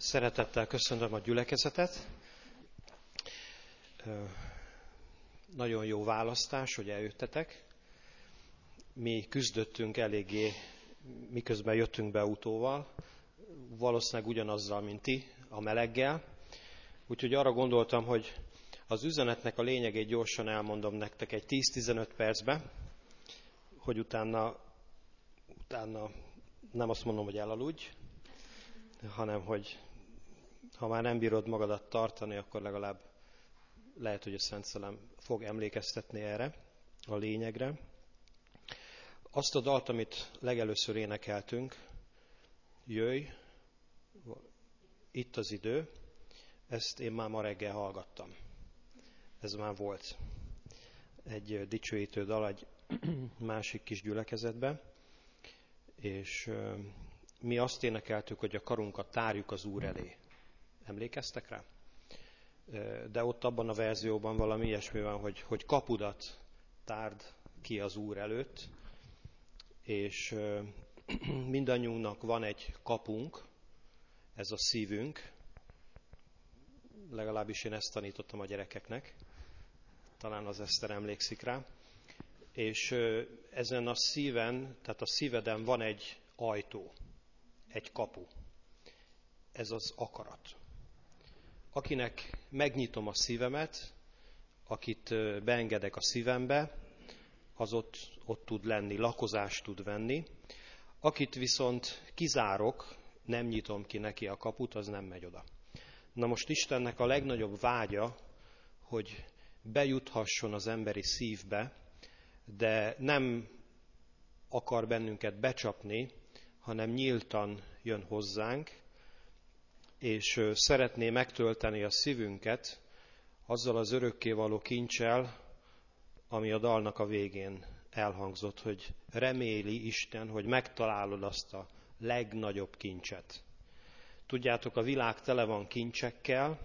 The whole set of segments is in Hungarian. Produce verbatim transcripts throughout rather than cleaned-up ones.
Szeretettel köszöntöm a gyülekezetet. Nagyon jó választás, hogy eljöttetek. Mi küzdöttünk eléggé, miközben jöttünk be autóval, valószínűleg ugyanazzal, mint ti, a meleggel. Úgyhogy arra gondoltam, hogy az üzenetnek a lényegét gyorsan elmondom nektek egy tíz-tizenöt percbe, hogy utána, utána nem azt mondom, hogy elaludj, hanem hogy ha már nem bírod magadat tartani, akkor legalább lehet, hogy a Szent Szellem fog emlékeztetni erre, a lényegre. Azt a dalt, amit legelőször énekeltünk, jöjj, itt az idő, ezt én már ma reggel hallgattam. Ez már volt egy dicsőítő dal egy másik kis gyülekezetbe, és mi azt énekeltük, hogy a karunkat tárjuk az Úr elé. Emlékeztek rá? De ott abban a verzióban valami ilyesmi van, hogy, hogy kapudat tárd ki az Úr előtt, és mindannyiunknak van egy kapunk, ez a szívünk, legalábbis én ezt tanítottam a gyerekeknek, talán az Eszter emlékszik rá, és ezen a szíven, tehát a szíveden van egy ajtó, egy kapu, ez az akarat. Akinek megnyitom a szívemet, akit beengedek a szívembe, az ott, ott tud lenni, lakozást tud venni. Akit viszont kizárok, nem nyitom ki neki a kaput, az nem megy oda. Na most Istennek a legnagyobb vágya, hogy bejuthasson az emberi szívbe, de nem akar bennünket becsapni, hanem nyíltan jön hozzánk, és szeretné megtölteni a szívünket azzal az örökkévaló kincsel, ami a dalnak a végén elhangzott, hogy reméli Isten, hogy megtalálod azt a legnagyobb kincset. Tudjátok, a világ tele van kincsekkel,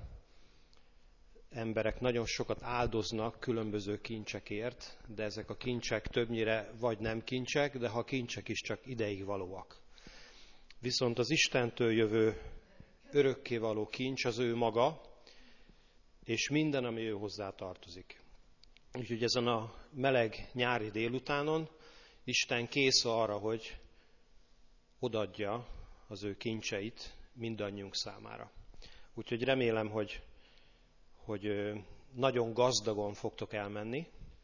emberek nagyon sokat áldoznak különböző kincsekért, de ezek a kincsek többnyire vagy nem kincsek, de ha kincsek is csak ideig valóak. Viszont az Istentől jövő örökkévaló kincs az ő maga, és minden, ami ő hozzá tartozik. Úgyhogy ezen a meleg nyári délutánon Isten kész arra, hogy odaadja az ő kincseit mindannyiunk számára. Úgyhogy remélem, hogy, hogy nagyon gazdagon fogtok elmenni.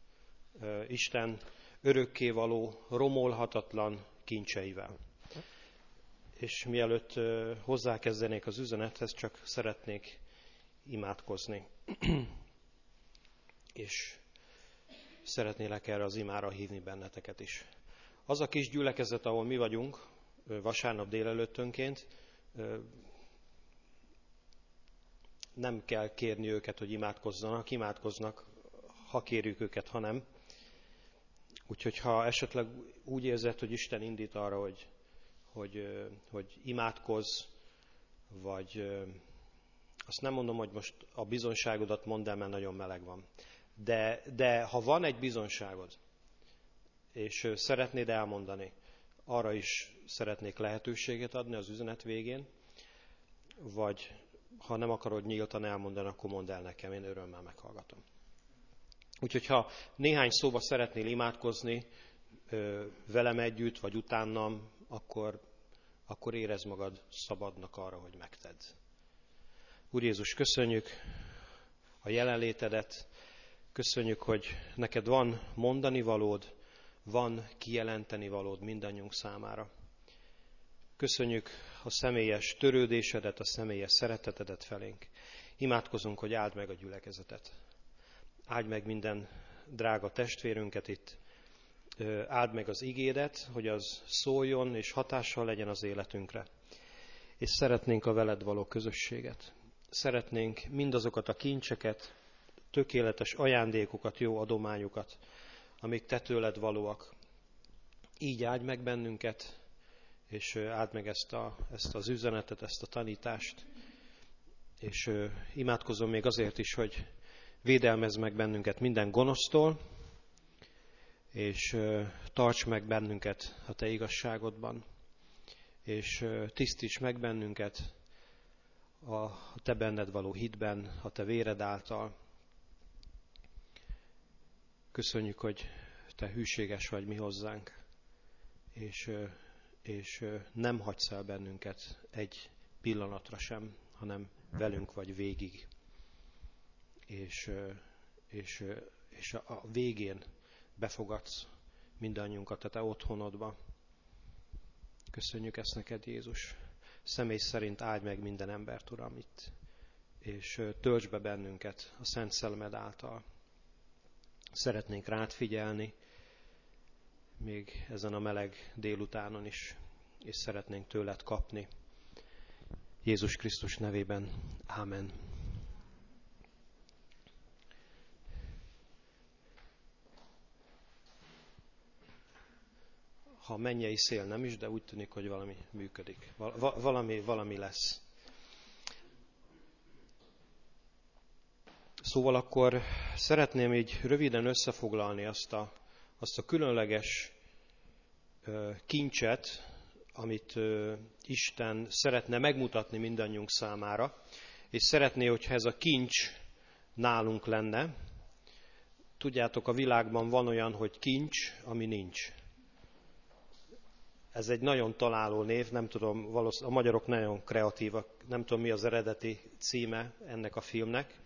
Isten örökkévaló, romolhatatlan kincseivel. És mielőtt hozzákezdenék az üzenethez, csak szeretnék imádkozni. És szeretnélek erre az imára hívni benneteket is. Az a kis gyülekezet, ahol mi vagyunk, vasárnap délelőttönként, nem kell kérni őket, hogy imádkozzanak, imádkoznak, ha kérjük őket, ha nem. Úgyhogy ha esetleg úgy érzed, hogy Isten indít arra, hogy, hogy, hogy imádkozz, vagy azt nem mondom, hogy most a bizonyságodat mondd el, mert nagyon meleg van. De, de ha van egy bizonyságod, és szeretnéd elmondani, arra is szeretnék lehetőséget adni az üzenet végén, vagy ha nem akarod nyíltan elmondani, akkor mondd el nekem, én örömmel meghallgatom. Úgyhogy ha néhány szóba szeretnél imádkozni velem együtt, vagy utánam, akkor, akkor érezd magad szabadnak arra, hogy megtedd. Úr Jézus, köszönjük a jelenlétedet, köszönjük, hogy neked van mondani valód, van kijelenteni valód mindannyiunk számára. Köszönjük a személyes törődésedet, a személyes szeretetedet felénk. Imádkozunk, hogy áld meg a gyülekezetet. Áld meg minden drága testvérünket itt. Áld meg az igédet, hogy az szóljon és hatással legyen az életünkre. És szeretnénk a veled való közösséget. Szeretnénk mindazokat a kincseket, tökéletes ajándékokat, jó adományokat, amik te tőled valóak. Így áldj meg bennünket, és áld meg ezt, a, ezt az üzenetet, ezt a tanítást. És imádkozom még azért is, hogy védelmezz meg bennünket minden gonosztól, és tarts meg bennünket a te igazságodban, és tisztíts meg bennünket a te benned való hitben, a te véred által. Köszönjük, hogy te hűséges vagy mi hozzánk, és, és nem hagysz el bennünket egy pillanatra sem, hanem velünk vagy végig. És, és, és a végén befogadsz mindannyiunkat a te otthonodba. Köszönjük ezt neked, Jézus. Személy szerint áld meg minden embert, Uram, itt, és töltsd be bennünket a Szent Szellemed által. Szeretnénk rád figyelni, még ezen a meleg délutánon is, és szeretnénk tőled kapni. Jézus Krisztus nevében. Ámen. Ha mennyei szél nem is, de úgy tűnik, hogy valami működik. Val- valami, valami lesz. Szóval akkor szeretném így röviden összefoglalni azt a, azt a különleges ö, kincset, amit ö, Isten szeretne megmutatni mindannyiunk számára, és szeretné, hogyha ez a kincs nálunk lenne. Tudjátok, a világban van olyan, hogy kincs, ami nincs. Ez egy nagyon találó név, nem tudom, valószínűleg a magyarok nagyon kreatívak, nem tudom mi az eredeti címe ennek a filmnek,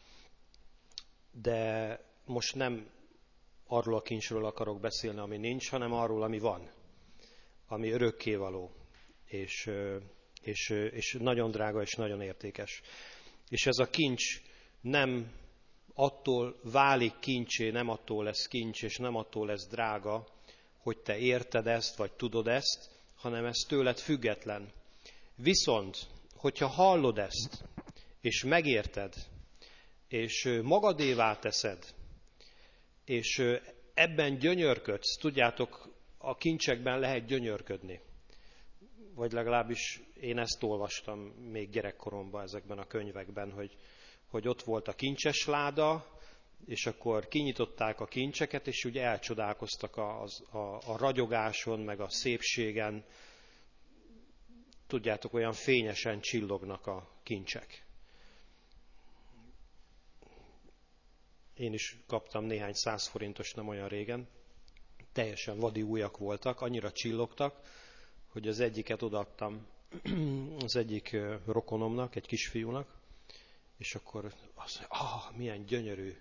de most nem arról a kincsről akarok beszélni, ami nincs, hanem arról, ami van, ami örökkévaló, és, és, és nagyon drága és nagyon értékes. És ez a kincs nem attól válik kincsé, nem attól lesz kincs, és nem attól lesz drága, hogy te érted ezt, vagy tudod ezt, hanem ez tőled független. Viszont, hogyha hallod ezt, és megérted, és magadévá teszed, és ebben gyönyörködsz, tudjátok, a kincsekben lehet gyönyörködni. Vagy legalábbis én ezt olvastam még gyerekkoromban ezekben a könyvekben, hogy, hogy ott volt a kincses láda, és akkor kinyitották a kincseket, és úgy elcsodálkoztak a, a, a ragyogáson, meg a szépségen. Tudjátok, olyan fényesen csillognak a kincsek. Én is kaptam néhány száz forintos nem olyan régen. Teljesen vadi újak voltak, annyira csillogtak, hogy az egyiket odaadtam az egyik rokonomnak, egy kisfiúnak, és akkor azt mondja, ah, milyen gyönyörű.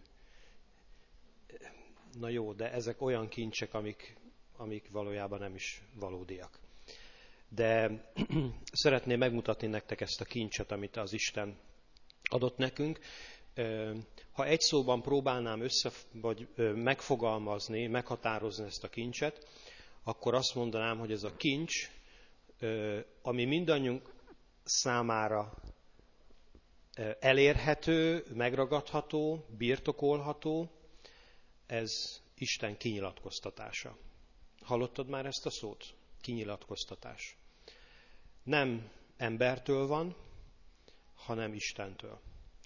Na jó, de ezek olyan kincsek, amik, amik valójában nem is valódiak. De szeretném megmutatni nektek ezt a kincset, amit az Isten adott nekünk. Ha egy szóban próbálnám össze, vagy megfogalmazni, meghatározni ezt a kincset, akkor azt mondanám, hogy ez a kincs, ami mindannyiunk számára elérhető, megragadható, birtokolható, ez Isten kinyilatkoztatása. Hallottad már ezt a szót? Kinyilatkoztatás. Nem embertől van, hanem Istentől.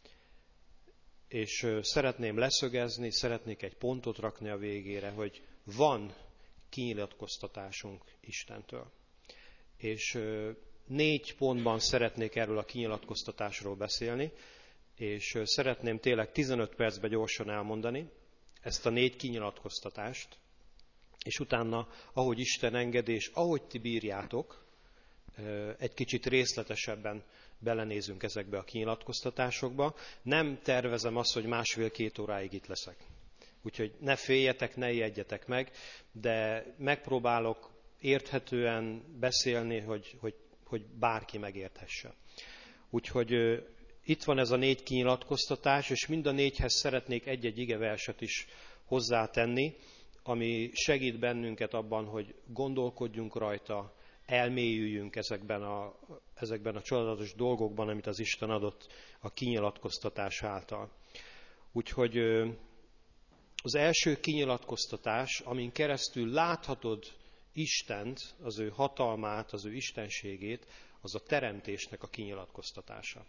És szeretném leszögezni, szeretnék egy pontot rakni a végére, hogy van kinyilatkoztatásunk Istentől. És négy pontban szeretnék erről a kinyilatkoztatásról beszélni, és szeretném tényleg tizenöt percben gyorsan elmondani ezt a négy kinyilatkoztatást, és utána, ahogy Isten engedi, és ahogy ti bírjátok, egy kicsit részletesebben belenézünk ezekbe a kinyilatkoztatásokba. Nem tervezem azt, hogy másfél-két óráig itt leszek. Úgyhogy ne féljetek, ne ijedjetek meg, de megpróbálok érthetően beszélni, hogy, hogy, hogy bárki megérthesse. Úgyhogy itt van ez a négy kinyilatkoztatás, és mind a négyhez szeretnék egy-egy igeverset is hozzátenni, ami segít bennünket abban, hogy gondolkodjunk rajta, elmélyüljünk ezekben a, ezekben a csodálatos dolgokban, amit az Isten adott a kinyilatkoztatás által. Úgyhogy az első kinyilatkoztatás, amin keresztül láthatod Istent, az ő hatalmát, az ő istenségét, az a teremtésnek a kinyilatkoztatása.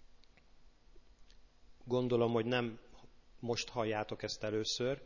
Gondolom, hogy nem most halljátok ezt először.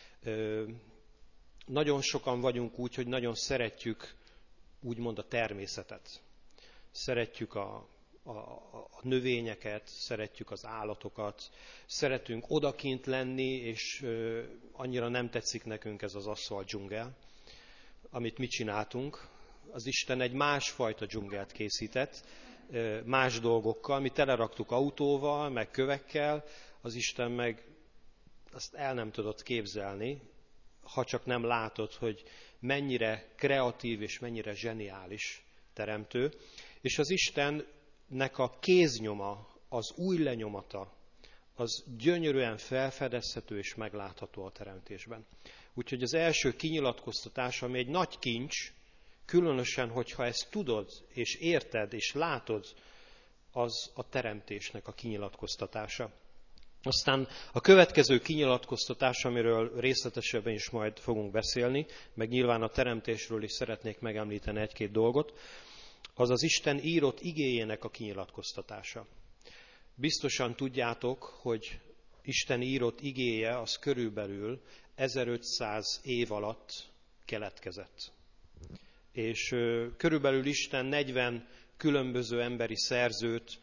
Nagyon sokan vagyunk úgy, hogy nagyon szeretjük úgymond a természetet. Szeretjük a, a, a növényeket, szeretjük az állatokat, szeretünk odakint lenni, és annyira nem tetszik nekünk ez az aszfalt dzsungel, amit mi csináltunk. Az Isten egy másfajta dzsungelt készített, más dolgokkal, mi teleraktuk autóval, meg kövekkel, az Isten meg azt el nem tudott képzelni, ha csak nem látod, hogy mennyire kreatív és mennyire zseniális teremtő. És az Istennek a kéznyoma, az új lenyomata, az gyönyörűen felfedezhető és meglátható a teremtésben. Úgyhogy az első kinyilatkoztatás, ami egy nagy kincs, különösen, hogyha ezt tudod, és érted, és látod, az a teremtésnek a kinyilatkoztatása. Aztán a következő kinyilatkoztatás, amiről részletesebben is majd fogunk beszélni, meg nyilván a teremtésről is szeretnék megemlíteni egy-két dolgot, az az Isten írott igéjének a kinyilatkoztatása. Biztosan tudjátok, hogy Isten írott igéje az körülbelül ezerötszáz év alatt keletkezett. És körülbelül Isten negyven különböző emberi szerzőt,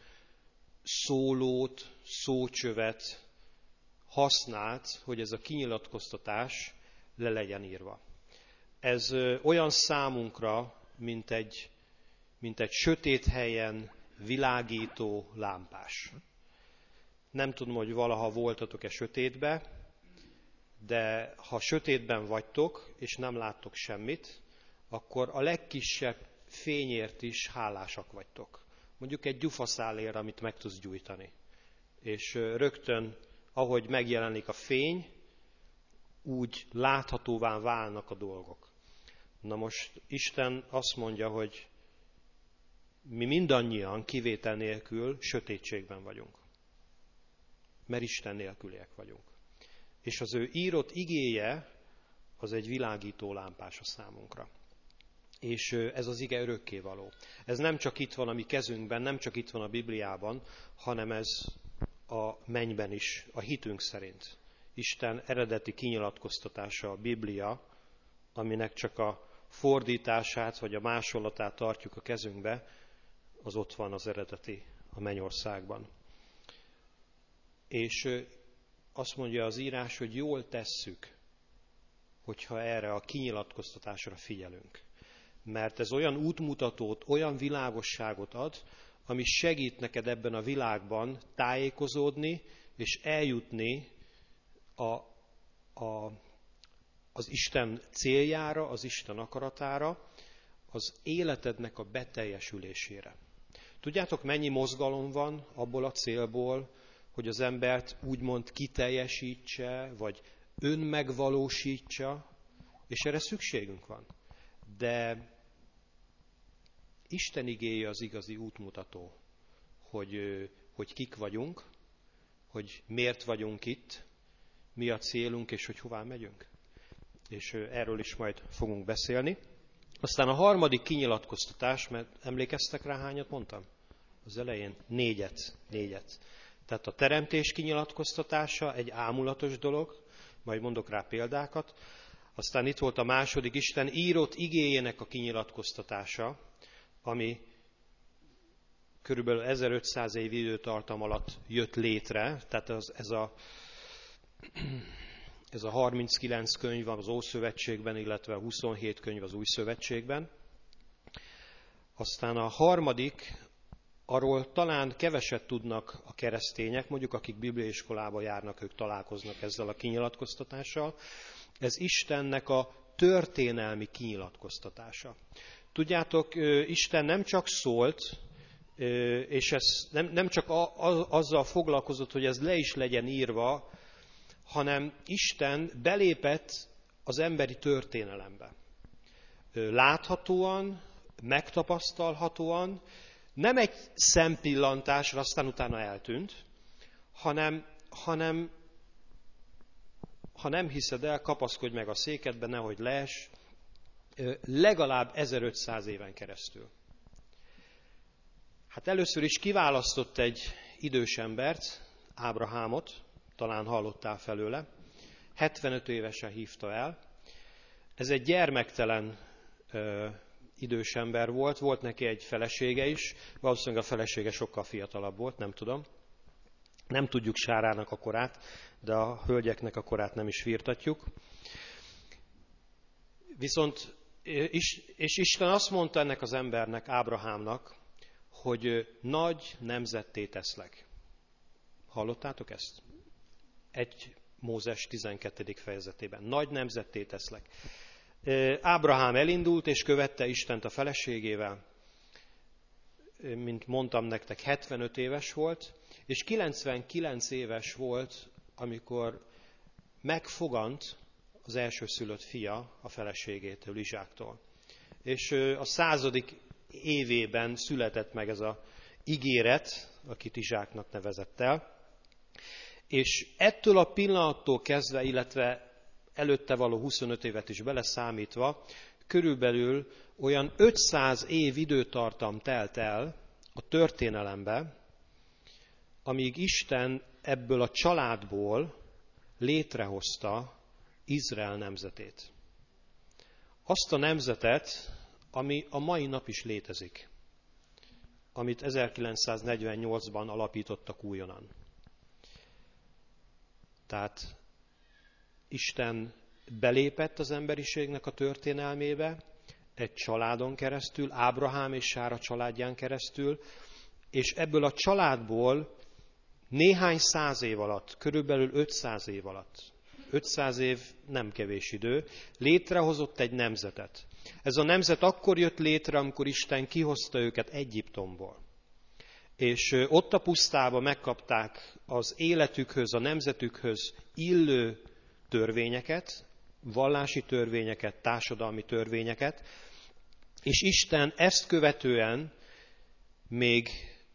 szólót, szócsövet használt, hogy ez a kinyilatkoztatás le legyen írva. Ez olyan számunkra, mint egy, mint egy sötét helyen világító lámpás. Nem tudom, hogy valaha voltatok-e sötétbe, de ha sötétben vagytok, és nem láttok semmit, akkor a legkisebb fényért is hálásak vagytok. Mondjuk egy gyufaszálért, amit meg tudsz gyújtani. És rögtön, ahogy megjelenik a fény, úgy láthatóvá válnak a dolgok. Na most Isten azt mondja, hogy mi mindannyian kivétel nélkül sötétségben vagyunk. Mert Isten nélküliek vagyunk. És az ő írott igéje az egy világító lámpás a számunkra. És ez az ige örökkévaló. Ez nem csak itt van a mi kezünkben, nem csak itt van a Bibliában, hanem ez a mennyben is, a hitünk szerint. Isten eredeti kinyilatkoztatása a Biblia, aminek csak a fordítását vagy a másolatát tartjuk a kezünkbe, az ott van az eredeti a mennyországban. És azt mondja az írás, hogy jól tesszük, hogyha erre a kinyilatkoztatásra figyelünk. Mert ez olyan útmutatót, olyan világosságot ad, ami segít neked ebben a világban tájékozódni és eljutni a, a, az Isten céljára, az Isten akaratára, az életednek a beteljesülésére. Tudjátok, mennyi mozgalom van abból a célból, hogy az embert úgymond kiteljesítse, vagy önmegvalósítsa, és erre szükségünk van. De Isten igéje az igazi útmutató, hogy, hogy kik vagyunk, hogy miért vagyunk itt, mi a célunk, és hogy hová megyünk. És erről is majd fogunk beszélni. Aztán a harmadik kinyilatkoztatás, mert emlékeztek rá, hányat mondtam? Az elején négyet, négyet. Tehát a teremtés kinyilatkoztatása egy ámulatos dolog, majd mondok rá példákat. Aztán itt volt a második, Isten írott igéjének a kinyilatkoztatása, ami körülbelül ezerötszáz év időtartam alatt jött létre, tehát az, ez, a, ez a harminckilenc könyv van az Ószövetségben, illetve a huszonhét könyv az Új Szövetségben. Aztán a harmadik, arról talán keveset tudnak a keresztények, mondjuk akik bibliaiskolába járnak, ők találkoznak ezzel a kinyilatkoztatással. Ez Istennek a történelmi kinyilatkoztatása. Tudjátok, Isten nem csak szólt, és ez nem, nem csak a, a, azzal foglalkozott, hogy ez le is legyen írva, hanem Isten belépett az emberi történelembe. Láthatóan, megtapasztalhatóan, nem egy szempillantásra, aztán utána eltűnt, hanem, hanem ha nem hiszed el, kapaszkodj meg a székedbe, nehogy leess, legalább ezerötszáz éven keresztül. Hát először is kiválasztott egy idős embert, Ábrahámot, talán hallottál felőle, hetvenöt évesen hívta el. Ez egy gyermektelen idős ember volt, volt neki egy felesége is, valószínűleg a felesége sokkal fiatalabb volt, nem tudom. Nem tudjuk Sárának a korát, de a hölgyeknek a korát nem is firtatjuk. Viszont, és Isten azt mondta ennek az embernek, Ábrahámnak, hogy nagy nemzetté teszlek. Hallottátok ezt? egy Mózes tizenkettedik fejezetében. Nagy nemzetté teszlek. Ábrahám elindult, és követte Istent a feleségével. Mint mondtam nektek, hetvenöt éves volt, és kilencvenkilenc éves volt, amikor megfogant az elsőszülött fia a feleségétől, Izsáktól. És a századik évében született meg ez az ígéret, akit Izsáknak nevezett el. És ettől a pillanattól kezdve, illetve előtte való huszonöt évet is beleszámítva, körülbelül olyan ötszáz év időtartam telt el a történelembe, amíg Isten ebből a családból létrehozta Izrael nemzetét. Azt a nemzetet, ami a mai nap is létezik, amit ezerkilencszáznegyvennyolcban alapítottak újonnan. Tehát Isten belépett az emberiségnek a történelmébe, egy családon keresztül, Ábrahám és Sára családján keresztül, és ebből a családból néhány száz év alatt, körülbelül ötszáz év alatt, ötszáz év nem kevés idő, létrehozott egy nemzetet. Ez a nemzet akkor jött létre, amikor Isten kihozta őket Egyiptomból. És ott a pusztában megkapták az életükhöz, a nemzetükhöz illő törvényeket, vallási törvényeket, társadalmi törvényeket, és Isten ezt követően még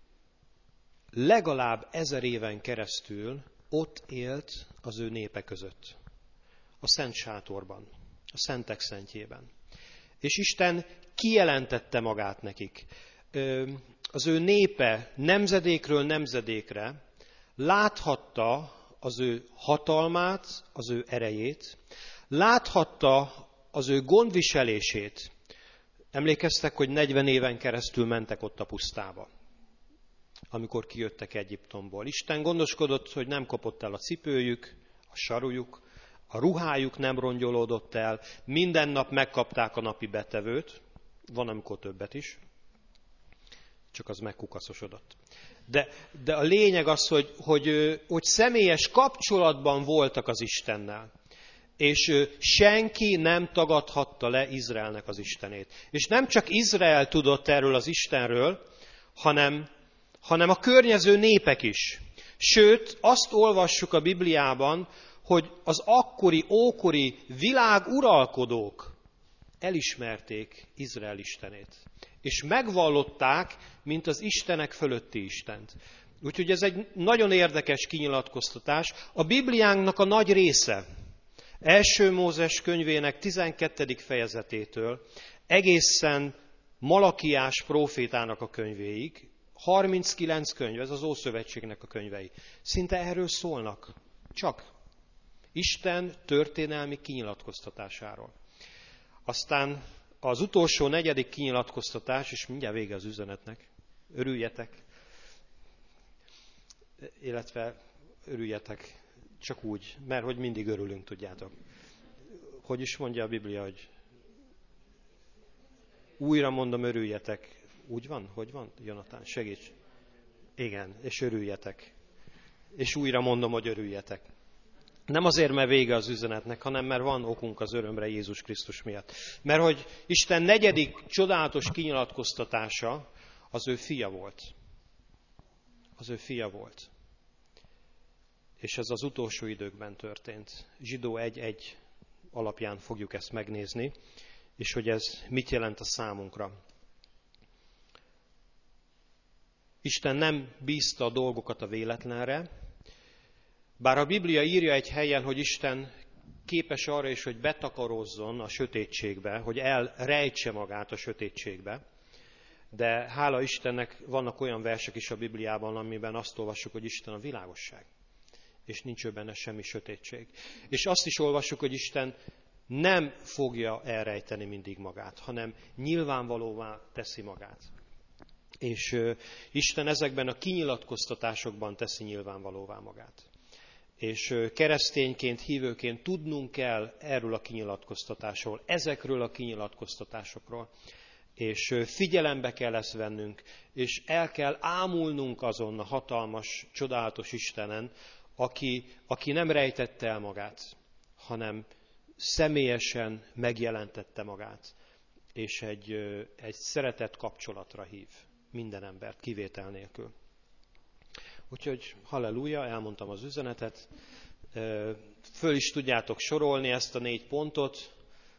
legalább ezer éven keresztül ott élt az ő népe között, a Szent Sátorban, a Szentek Szentjében. És Isten kijelentette magát nekik. Az ő népe nemzedékről nemzedékre láthatta az ő hatalmát, az ő erejét, láthatta az ő gondviselését. Emlékeztek, hogy negyven éven keresztül mentek ott a pusztába, amikor kijöttek Egyiptomból. Isten gondoskodott, hogy nem kopott el a cipőjük, a sarujuk, a ruhájuk nem rongyolódott el, minden nap megkapták a napi betevőt, van amikor többet is, csak az megkukaszosodott. De, de a lényeg az, hogy, hogy, hogy személyes kapcsolatban voltak az Istennel. És senki nem tagadhatta le Izraelnek az Istenét. És nem csak Izrael tudott erről az Istenről, hanem, hanem a környező népek is. Sőt, azt olvassuk a Bibliában, hogy az akkori, ókori világuralkodók elismerték Izrael Istenét. És megvallották, mint az Istenek fölötti Istent. Úgyhogy ez egy nagyon érdekes kinyilatkoztatás. A Bibliánknak a nagy része, Első Mózes könyvének tizenkettedik fejezetétől egészen Malakiás prófétának a könyvéig, harminckilenc könyv, ez az Ószövetségnek a könyvei, szinte erről szólnak. Csak Isten történelmi kinyilatkoztatásáról. Aztán az utolsó negyedik kinyilatkoztatás, és mindjárt vége az üzenetnek, örüljetek, illetve örüljetek csak úgy, mert hogy mindig örülünk, tudjátok. Hogy is mondja a Biblia, hogy újra mondom, örüljetek. Úgy van? Hogy van, Jonatán? Segíts. Igen, és örüljetek. És újra mondom, hogy örüljetek. Nem azért, mert vége az üzenetnek, hanem mert van okunk az örömre Jézus Krisztus miatt. Mert hogy Isten negyedik csodálatos kinyilatkoztatása az ő fia volt. Az ő fia volt. És ez az utolsó időkben történt. Zsidó egy egy alapján fogjuk ezt megnézni, és hogy ez mit jelent a számunkra. Isten nem bízta a dolgokat a véletlenre, bár a Biblia írja egy helyen, hogy Isten képes arra is, hogy betakarozzon a sötétségbe, hogy elrejtse magát a sötétségbe, de hála Istennek vannak olyan versek is a Bibliában, amiben azt olvassuk, hogy Isten a világosság, és nincs ő benne semmi sötétség. És azt is olvassuk, hogy Isten nem fogja elrejteni mindig magát, hanem nyilvánvalóvá teszi magát. És uh, Isten ezekben a kinyilatkoztatásokban teszi nyilvánvalóvá magát. És uh, keresztényként, hívőként tudnunk kell erről a kinyilatkoztatásról, ezekről a kinyilatkoztatásokról. És uh, figyelembe kell ezt vennünk, és el kell ámulnunk azon a hatalmas, csodálatos Istenen, aki, aki nem rejtette el magát, hanem személyesen megjelentette magát, és egy, uh, egy szeretett kapcsolatra hív minden embert, kivétel nélkül. Úgyhogy halleluja, elmondtam az üzenetet. Föl is tudjátok sorolni ezt a négy pontot.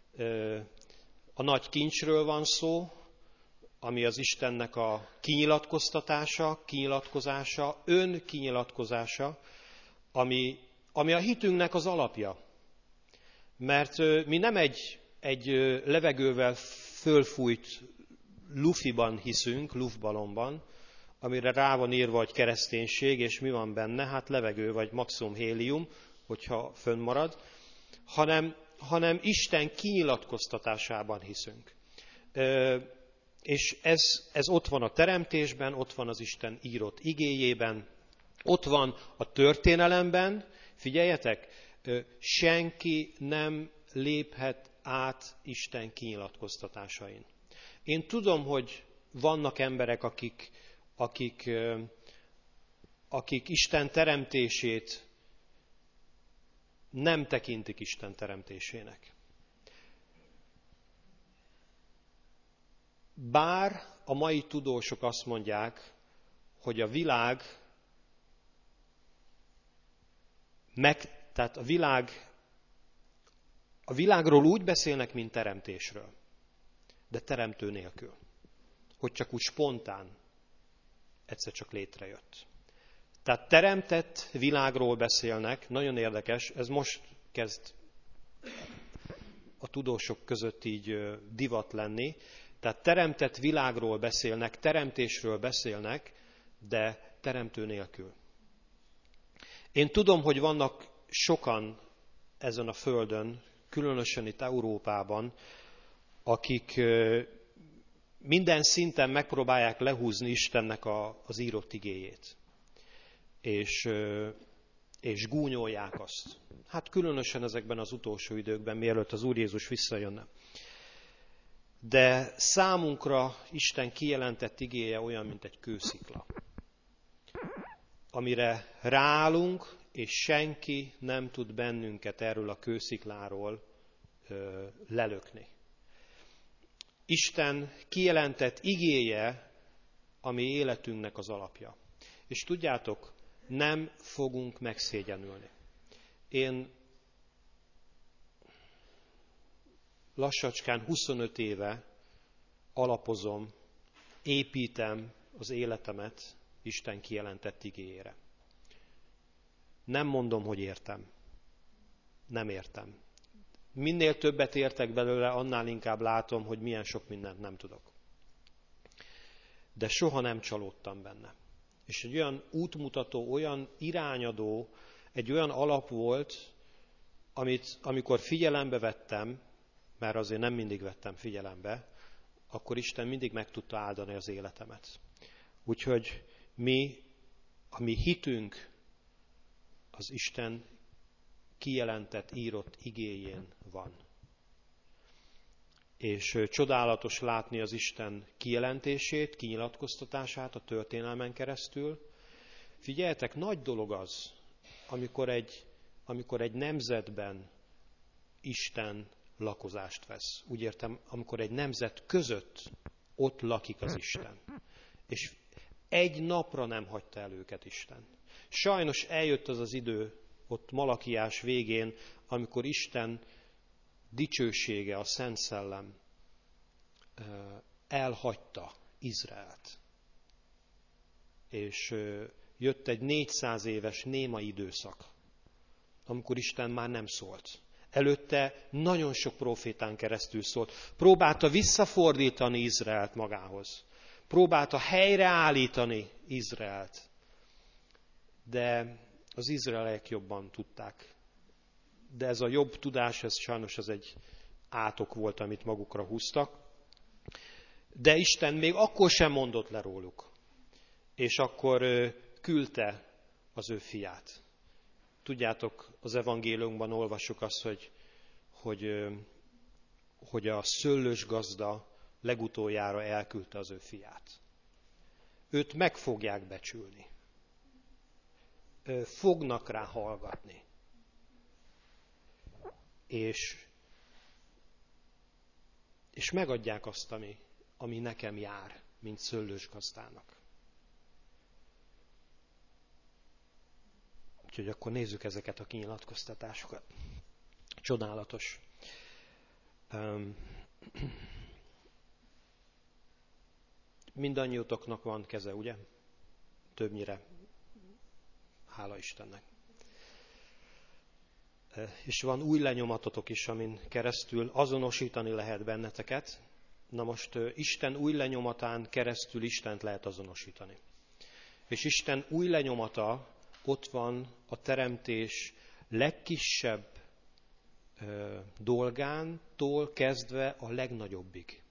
A nagy kincsről van szó, ami az Istennek a kinyilatkoztatása, kinyilatkozása, önkinyilatkozása, ami, ami a hitünknek az alapja. Mert mi nem egy, egy levegővel fölfújt lufiban hiszünk, luftballonban, amire rá van írva, hogy kereszténység, és mi van benne? Hát levegő, vagy maximum hélium, hogyha fönnmarad, hanem, hanem Isten kinyilatkoztatásában hiszünk. Ö, és ez, ez ott van a teremtésben, ott van az Isten írott igéjében, ott van a történelemben, figyeljetek, ö, senki nem léphet át Isten kinyilatkoztatásain. Én tudom, hogy vannak emberek, akik, akik, akik Isten teremtését nem tekintik Isten teremtésének. Bár a mai tudósok azt mondják, hogy a világ, meg, tehát a világ, a világról úgy beszélnek, mint teremtésről, de teremtő nélkül. Hogy csak úgy spontán egyszer csak létrejött. Tehát teremtett világról beszélnek, nagyon érdekes, ez most kezd a tudósok között így divat lenni. Tehát teremtett világról beszélnek, teremtésről beszélnek, de teremtő nélkül. Én tudom, hogy vannak sokan ezen a földön, különösen itt Európában, akik minden szinten megpróbálják lehúzni Istennek a, az írott igéjét. És, és gúnyolják azt. Hát különösen ezekben az utolsó időkben, mielőtt az Úr Jézus visszajönne. De számunkra Isten kijelentett igéje olyan, mint egy kőszikla, amire ráállunk, és senki nem tud bennünket erről a kőszikláról ö, lelökni. Isten kijelentett igéje, ami életünknek az alapja. És tudjátok, nem fogunk megszégyenülni. Én lassacskán huszonöt éve alapozom, építem az életemet Isten kijelentett igéjére. Nem mondom, hogy értem. Nem értem. Minél többet értek belőle, annál inkább látom, hogy milyen sok mindent nem tudok. De soha nem csalódtam benne. És egy olyan útmutató, olyan irányadó, egy olyan alap volt, amit amikor figyelembe vettem, mert azért nem mindig vettem figyelembe, akkor Isten mindig meg tudta áldani az életemet. Úgyhogy mi, a mi hitünk az Isten kijelentett, írott igéjén van. És csodálatos látni az Isten kijelentését, kinyilatkoztatását a történelmen keresztül. Figyeljetek, nagy dolog az, amikor egy, amikor egy nemzetben Isten lakozást vesz. Úgy értem, amikor egy nemzet között ott lakik az Isten. És egy napra nem hagyta el őket Isten. Sajnos eljött az az idő, ott Malakiás végén, amikor Isten dicsősége, a Szent Szellem elhagyta Izraelt. És jött egy négyszáz éves néma időszak, amikor Isten már nem szólt. Előtte nagyon sok profétán keresztül szólt. Próbálta visszafordítani Izraelt magához. Próbálta helyreállítani Izraelt. De az izraeliek jobban tudták de ez a jobb tudás, ez sajnos ez egy átok volt, amit magukra húztak. De Isten még akkor sem mondott le róluk. És akkor küldte az ő fiát. Tudjátok, az evangéliumban olvassuk azt, hogy, hogy, hogy a szőlős gazda legutoljára elküldte az ő fiát. Őt meg fogják becsülni. Fognak rá hallgatni. És, és megadják azt, ami, ami nekem jár, mint szőlős gazdának. Úgyhogy akkor nézzük ezeket a kinyilatkoztatásokat. Csodálatos. Um, mindannyiótoknak van keze, ugye? Többnyire. Hála Istennek. És van új lenyomatotok is, amin keresztül azonosítani lehet benneteket. Na most Isten új lenyomatán keresztül Istent lehet azonosítani. És Isten új lenyomata ott van a teremtés legkisebb ö, dolgántól kezdve a legnagyobbig.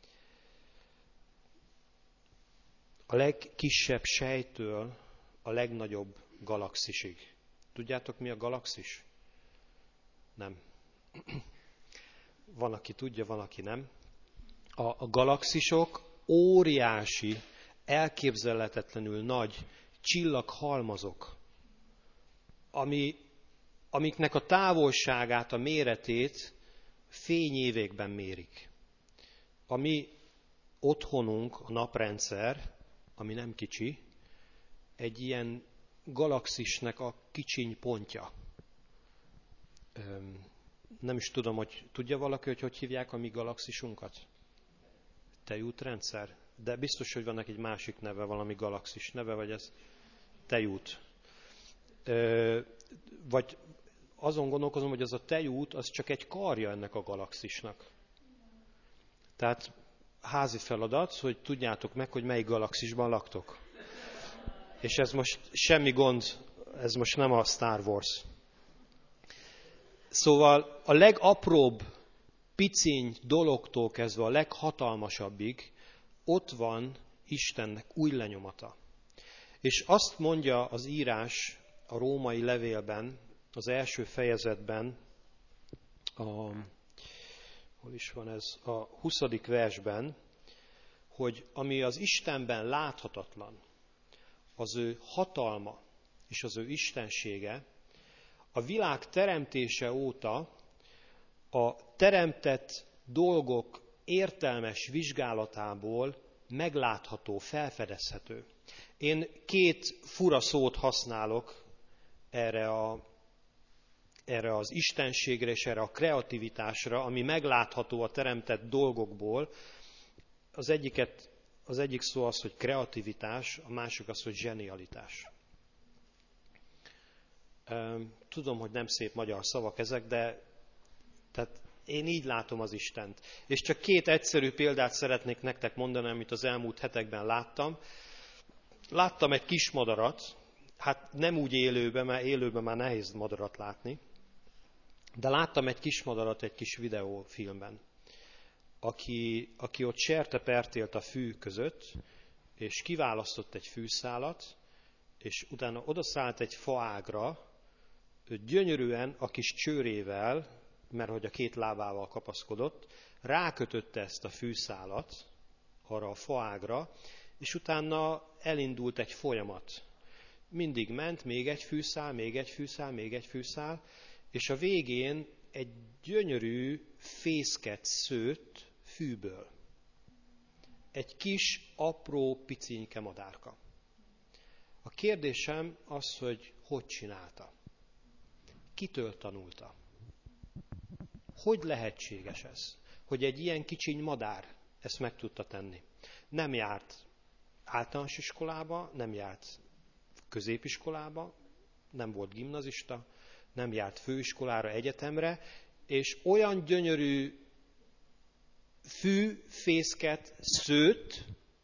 A legkisebb sejtől a legnagyobb galaxisig. Tudjátok, mi a galaxis? Nem. Van, aki tudja, van, aki nem. A, a galaxisok óriási, elképzelhetetlenül nagy csillaghalmazok, ami, amiknek a távolságát, a méretét fényévékben mérik. A mi otthonunk, a naprendszer, ami nem kicsi, egy ilyen galaxisnek a kicsiny pontja. Nem is tudom, hogy tudja valaki, hogy hogy hívják a mi galaxisunkat? Tejútrendszer? De biztos, hogy vannak egy másik neve, valami galaxis neve, vagy ez tejút. Vagy azon gondolkozom, hogy az a tejút, az csak egy karja ennek a galaxisnak. Tehát házi feladat, hogy tudjátok meg, hogy melyik galaxisban laktok. És ez most semmi gond, ez most nem a Star Wars. Szóval a legapróbb piciny dologtól kezdve a leghatalmasabbig ott van Istennek új lenyomata. És azt mondja az írás a római levélben, az első fejezetben, a, hol is van ez, a huszadik versben, hogy ami az Istenben láthatatlan, az ő hatalma és az ő istensége, a világ teremtése óta a teremtett dolgok értelmes vizsgálatából meglátható, felfedezhető. Én két fura szót használok erre, a, erre az istenségre és erre a kreativitásra, ami meglátható a teremtett dolgokból. Az, egyiket, az egyik szó az, hogy kreativitás, a másik az, hogy zsenialitás. Tudom, hogy nem szép magyar szavak ezek, de tehát én így látom az Istent. És csak két egyszerű példát szeretnék nektek mondani, amit az elmúlt hetekben láttam. Láttam egy kis madarat, hát nem úgy élőben, mert élőben már nehéz madarat látni, de láttam egy kis madarat egy kis videófilmben, aki, aki ott sertepertélt a fű között, és kiválasztott egy fűszálat, és utána odaszállt egy faágra, gyönyörűen a kis csőrével, mert hogy a két lábával kapaszkodott, rákötötte ezt a fűszálat arra a faágra, és utána elindult egy folyamat. Mindig ment, még egy fűszál, még egy fűszál, még egy fűszál, és a végén egy gyönyörű fészket szőtt fűből. Egy kis, apró, picinke madárka. A kérdésem az, hogy hogy csinálta? Kitől tanulta? Hogy lehetséges ez, hogy egy ilyen kicsiny madár ezt meg tudta tenni? Nem járt általános iskolába, nem járt középiskolába, nem volt gimnazista, nem járt főiskolára, egyetemre, és olyan gyönyörű fű, fészket szőtt,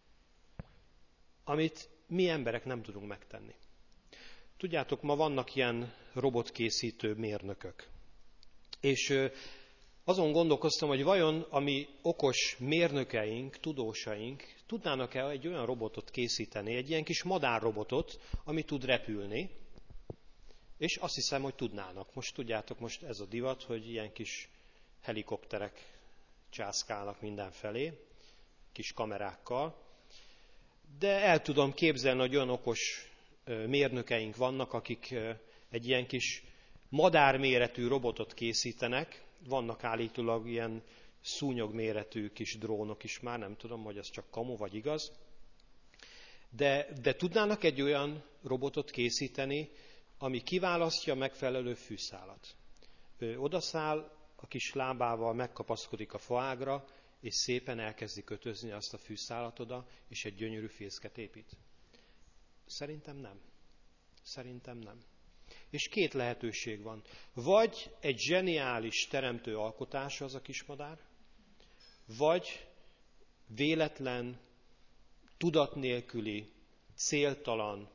amit mi emberek nem tudunk megtenni. Tudjátok, ma vannak ilyen robotkészítő mérnökök. És azon gondolkoztam, hogy vajon a mi okos mérnökeink, tudósaink tudnának-e egy olyan robotot készíteni, egy ilyen kis madárrobotot, ami tud repülni, és azt hiszem, hogy tudnának. Most tudjátok, most ez a divat, hogy ilyen kis helikopterek császkálnak mindenfelé, kis kamerákkal, de el tudom képzelni, hogy olyan okos mérnökeink vannak, akik egy ilyen kis madárméretű robotot készítenek, vannak állítólag ilyen szúnyogméretű kis drónok is már, nem tudom, hogy ez csak kamu vagy igaz, de, de tudnának egy olyan robotot készíteni, ami kiválasztja a megfelelő fűszálat. Ő odaszáll, a kis lábával megkapaszkodik a faágra, és szépen elkezdi kötözni azt a fűszálat oda, és egy gyönyörű fészket épít. Szerintem nem. Szerintem nem. És két lehetőség van. Vagy egy zseniális teremtő alkotása az a kismadár, vagy véletlen, tudat nélküli, céltalan,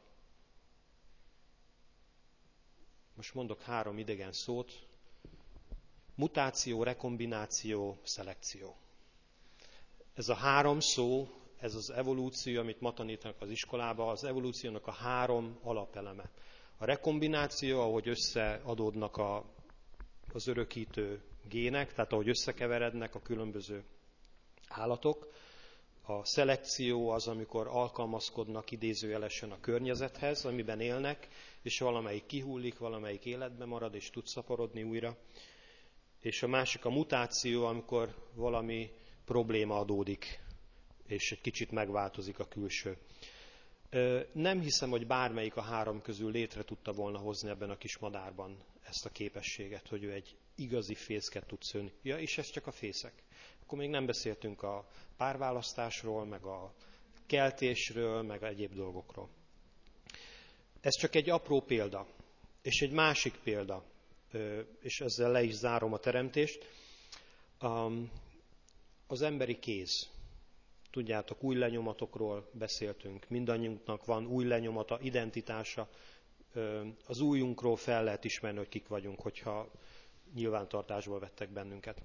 most mondok három idegen szót, mutáció, rekombináció, szelekció. Ez a három szó, ez az evolúció, amit ma tanítanak az iskolában, az evolúciónak a három alapeleme. A rekombináció, ahogy összeadódnak a, az örökítő gének, tehát ahogy összekeverednek a különböző állatok. A szelekció az, amikor alkalmazkodnak idézőjelesen a környezethez, amiben élnek, és valamelyik kihullik, valamelyik életben marad, és tud szaporodni újra. És a másik a mutáció, amikor valami probléma adódik, és egy kicsit megváltozik a külső. Nem hiszem, hogy bármelyik a három közül létre tudta volna hozni ebben a kis madárban ezt a képességet, hogy ő egy igazi fészket tud szőni. Ja, és ez csak a fészek. Akkor még nem beszéltünk a párválasztásról, meg a keltésről, meg egyéb dolgokról. Ez csak egy apró példa. És egy másik példa, és ezzel le is zárom a teremtést, az emberi kéz. Tudjátok, új lenyomatokról beszéltünk, mindannyiunknak van új lenyomata, identitása. Az újunkról fel lehet ismerni, hogy kik vagyunk, hogyha nyilvántartásból vettek bennünket.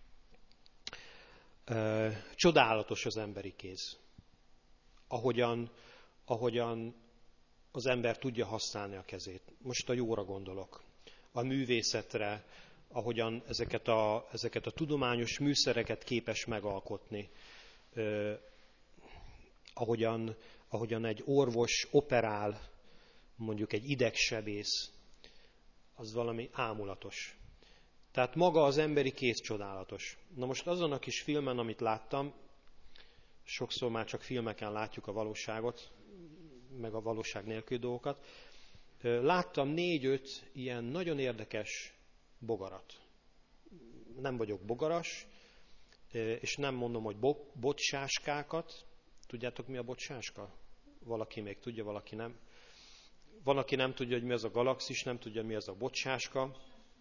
Csodálatos az emberi kéz. Ahogyan, ahogyan az ember tudja használni a kezét. Most a jóra gondolok. A művészetre, ahogyan ezeket a, ezeket a tudományos műszereket képes megalkotni. Eh, ahogyan, ahogyan egy orvos operál, mondjuk egy idegsebész, az valami ámulatos. Tehát maga az emberi kéz csodálatos. Na most azon a kis filmen, amit láttam, sokszor már csak filmeken látjuk a valóságot, meg a valóság nélküli dolgokat, láttam négy-öt ilyen nagyon érdekes bogarat. Nem vagyok bogaras, és nem mondom, hogy bo- bocssáskákat. Tudjátok, mi a bocssáska? Valaki még tudja, valaki nem. Van, aki nem tudja, hogy mi az a galaxis, nem tudja, mi az a bocsáska.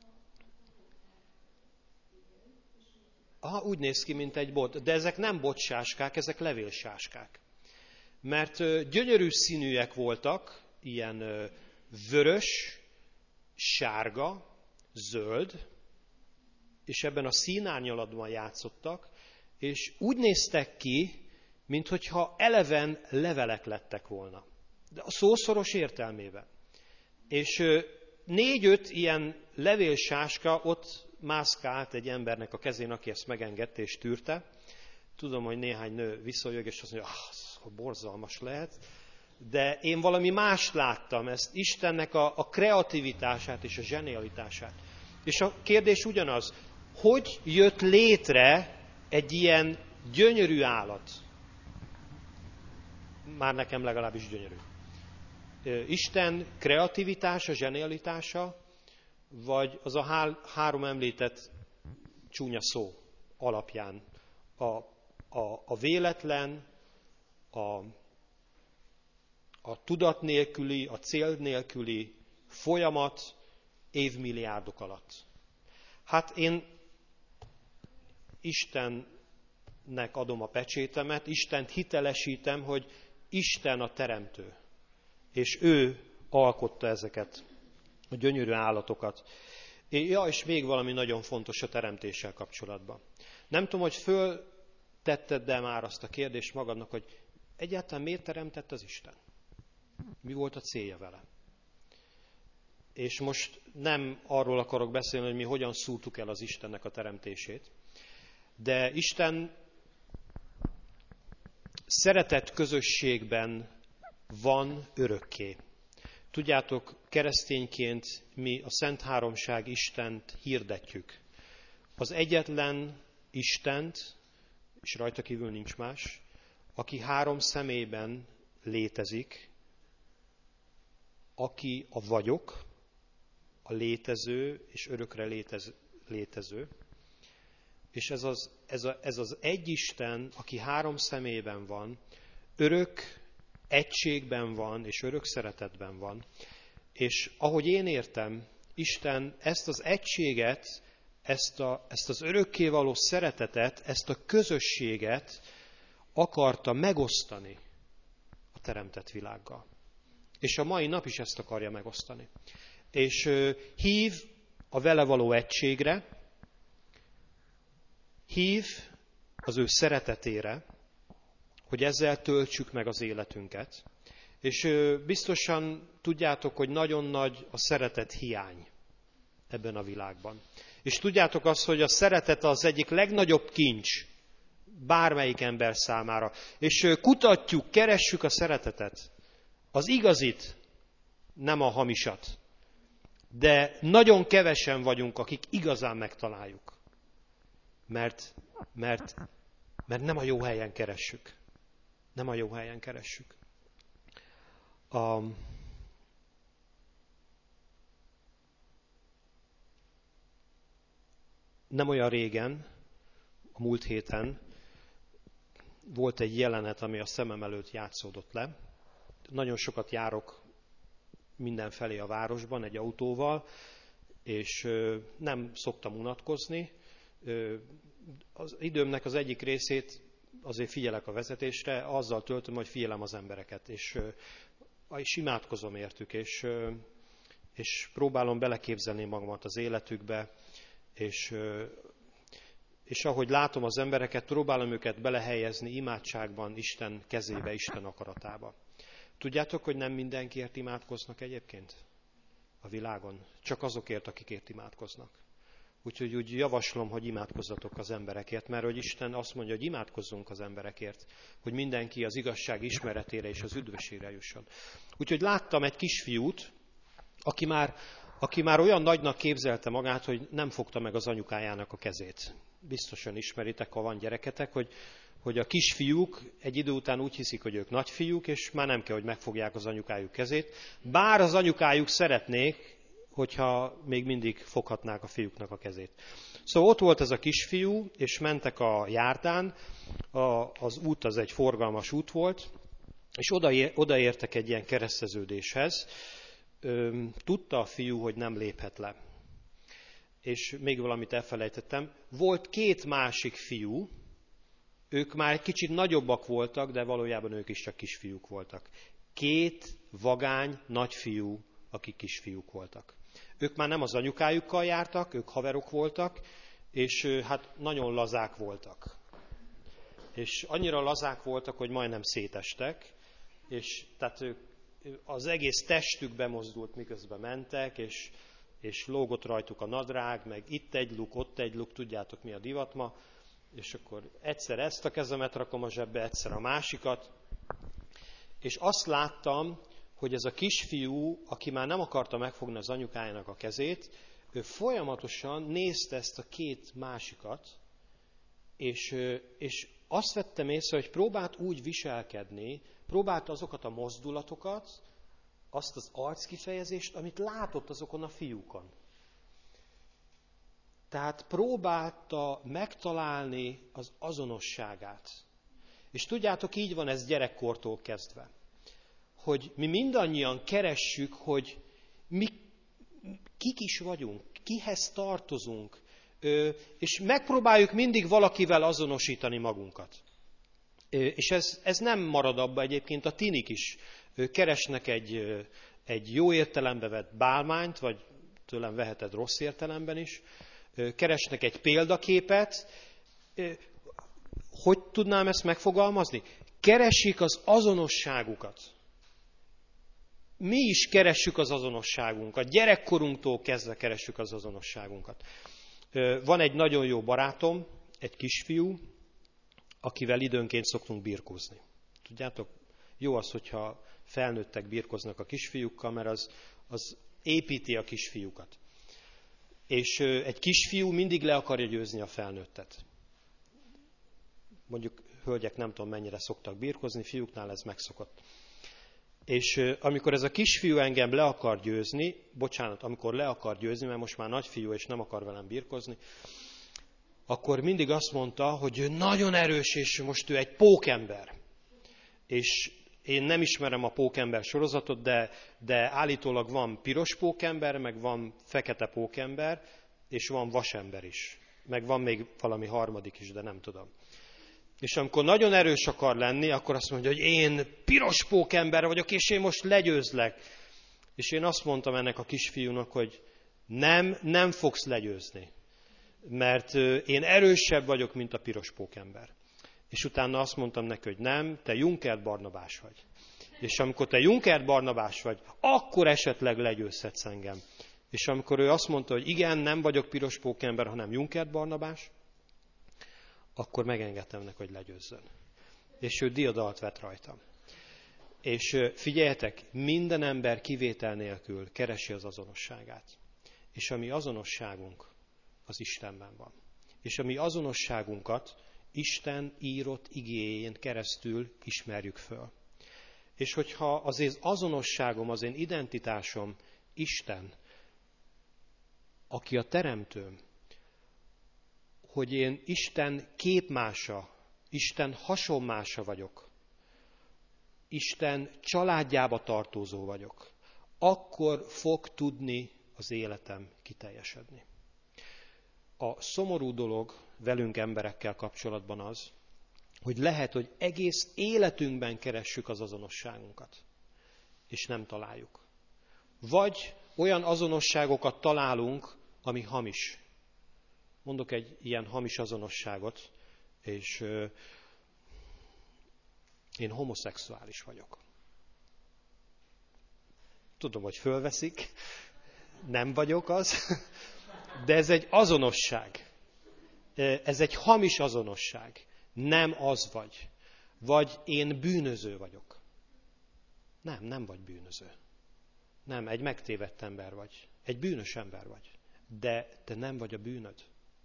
Aha, úgy néz ki, mint egy bot. De ezek nem bocsáskák, ezek levélsáskák. Mert gyönyörű színűek voltak, ilyen vörös, sárga, zöld, és ebben a színárnyalatban játszottak, és úgy néztek ki, minthogyha eleven levelek lettek volna. De a szószoros értelmében. És négy-öt ilyen levélsáska ott mászkált egy embernek a kezén, aki ezt megengedte és tűrte. Tudom, hogy néhány nő visszajön, és azt mondja, ah, borzalmas lehet. De én valami mást láttam, ezt Istennek a, a kreativitását és a zsenialitását. És a kérdés ugyanaz, hogy jött létre egy ilyen gyönyörű állat? Már nekem legalábbis gyönyörű. Isten kreativitása, zsenialitása, vagy az a há- három említett csúnya szó alapján a, a, a véletlen, a, a tudat nélküli, a cél nélküli folyamat évmilliárdok alatt. Hát én Istennek adom a pecsétemet, Istent hitelesítem, hogy Isten a teremtő, és ő alkotta ezeket a gyönyörű állatokat. Ja, és még valami nagyon fontos a teremtéssel kapcsolatban. Nem tudom, hogy föltetted de már azt a kérdést magadnak, hogy egyáltalán miért teremtett az Isten? Mi volt a célja vele? És most nem arról akarok beszélni, hogy mi hogyan szúrtuk el az Istennek a teremtését, de Isten szeretett közösségben van örökké. Tudjátok, keresztényként mi a Szent Háromság Istent hirdetjük. Az egyetlen Istent, és rajta kívül nincs más, aki három személyben létezik, aki a vagyok, a létező és örökre létez, létező. És ez az, ez, a, ez az egy Isten, aki három személyben van, örök egységben van, és örök szeretetben van. És ahogy én értem, Isten ezt az egységet, ezt, a, ezt az örökkévaló szeretetet, ezt a közösséget akarta megosztani a teremtett világgal. És a mai nap is ezt akarja megosztani. És hív a vele való egységre, hív az ő szeretetére, hogy ezzel töltsük meg az életünket. És biztosan tudjátok, hogy nagyon nagy a szeretet hiány ebben a világban. És tudjátok azt, hogy a szeretet az egyik legnagyobb kincs bármelyik ember számára. És kutatjuk, keressük a szeretetet. Az igazit, nem a hamisat. De nagyon kevesen vagyunk, akik igazán megtaláljuk. Mert, mert, mert nem a jó helyen keressük. Nem a jó helyen keressük. A... Nem olyan régen, a múlt héten volt egy jelenet, ami a szemem előtt játszódott le. Nagyon sokat járok mindenfelé a városban egy autóval, és nem szoktam unatkozni. Az időmnek az egyik részét azért figyelek a vezetésre, azzal töltöm, hogy figyelem az embereket, és, és imádkozom értük, és, és próbálom beleképzelni magamat az életükbe, és, és ahogy látom az embereket, próbálom őket belehelyezni imádságban, Isten kezébe, Isten akaratába. Tudjátok, hogy nem mindenkiért imádkoznak egyébként a világon? Csak azokért, akikért imádkoznak. Úgyhogy úgy javaslom, hogy imádkozzatok az emberekért, mert hogy Isten azt mondja, hogy imádkozzunk az emberekért, hogy mindenki az igazság ismeretére és az üdvösségre jusson. Úgyhogy láttam egy kisfiút, aki már, aki már olyan nagynak képzelte magát, hogy nem fogta meg az anyukájának a kezét. Biztosan ismeritek, ha van gyereketek, hogy, hogy a kisfiúk egy idő után úgy hiszik, hogy ők nagyfiúk, és már nem kell, hogy megfogják az anyukájuk kezét. Bár az anyukájuk szeretnék, hogyha még mindig foghatnák a fiúknak a kezét. Szóval ott volt ez a kisfiú, és mentek a járdán, a, az út az egy forgalmas út volt, és odaér, odaértek egy ilyen kereszteződéshez. Tudta a fiú, hogy nem léphet le. És még valamit elfelejtettem. Volt két másik fiú, ők már egy kicsit nagyobbak voltak, de valójában ők is csak kisfiúk voltak. Két vagány nagyfiú, akik kisfiúk voltak. Ők már nem az anyukájukkal jártak, ők haverok voltak, és hát nagyon lazák voltak. És annyira lazák voltak, hogy majdnem szétestek, és tehát ők, az egész testük bemozdult, miközben mentek, és, és lógott rajtuk a nadrág, meg itt egy luk, ott egy luk, tudjátok mi a divat ma, és akkor egyszer ezt a kezemet rakom a zsebbe, egyszer a másikat, és azt láttam, hogy ez a kisfiú, aki már nem akarta megfogni az anyukájának a kezét, ő folyamatosan nézte ezt a két másikat, és, és azt vettem észre, hogy próbált úgy viselkedni, próbált azokat a mozdulatokat, azt az arckifejezést, amit látott azokon a fiúkon. Tehát próbálta megtalálni az azonosságát. És tudjátok, így van ez gyerekkortól kezdve. Hogy mi mindannyian keressük, hogy mi kik is vagyunk, kihez tartozunk, és megpróbáljuk mindig valakivel azonosítani magunkat. És ez, ez nem marad abba egyébként, a tinik is keresnek egy, egy jó értelembe vett bálmányt, vagy tőlem veheted rossz értelemben is, keresnek egy példaképet. Hogy tudnám ezt megfogalmazni? Keresik az azonosságukat. Mi is keressük az azonosságunkat. Gyerekkorunktól kezdve keressük az azonosságunkat. Van egy nagyon jó barátom, egy kisfiú, akivel időnként szoktunk birkózni. Tudjátok, jó az, hogyha felnőttek birkoznak a kisfiúkkal, mert az, az építi a kisfiúkat. És egy kisfiú mindig le akarja győzni a felnőttet. Mondjuk hölgyek nem tudom mennyire szoktak birkozni, fiúknál ez megszokott. És amikor ez a kisfiú engem le akar győzni, bocsánat, amikor le akar győzni, mert most már nagyfiú és nem akar velem birkozni, akkor mindig azt mondta, hogy ő nagyon erős, és most ő egy pókember. És én nem ismerem a pókember sorozatot, de, de állítólag van piros pókember, meg van fekete pókember, és van vasember is. Meg van még valami harmadik is, de nem tudom. És amikor nagyon erős akar lenni, akkor azt mondja, hogy én piros pókember vagyok, és én most legyőzlek. És én azt mondtam ennek a kisfiúnak, hogy nem, nem fogsz legyőzni. Mert én erősebb vagyok, mint a piros pókember. És utána azt mondtam neki, hogy nem, te Junkert Barnabás vagy. És amikor te Junkert Barnabás vagy, akkor esetleg legyőzhetsz engem. És amikor ő azt mondta, hogy igen, nem vagyok piros pókember, hanem Junkert Barnabás, akkor megengedtem neki, hogy legyőzzön. És ő diadalt vett rajtam. És figyeljetek, minden ember kivétel nélkül keresi az azonosságát. És a mi azonosságunk az Istenben van. És a mi azonosságunkat Isten írott igéjén keresztül ismerjük föl. És hogyha az én azonosságom, az én identitásom Isten, aki a teremtőm, hogy én Isten képmása, Isten hasonmása vagyok, Isten családjába tartozó vagyok, akkor fog tudni az életem kiteljesedni. A szomorú dolog velünk emberekkel kapcsolatban az, hogy lehet, hogy egész életünkben keressük az azonosságunkat, és nem találjuk. Vagy olyan azonosságokat találunk, ami hamis. Mondok egy ilyen hamis azonosságot, és euh, én homoszexuális vagyok. Tudom, hogy fölveszik, nem vagyok az, de ez egy azonosság. Ez egy hamis azonosság. Nem az vagy. Vagy én bűnöző vagyok. Nem, nem vagy bűnöző. Nem, egy megtévedt ember vagy. Egy bűnös ember vagy. De te nem vagy a bűnöd.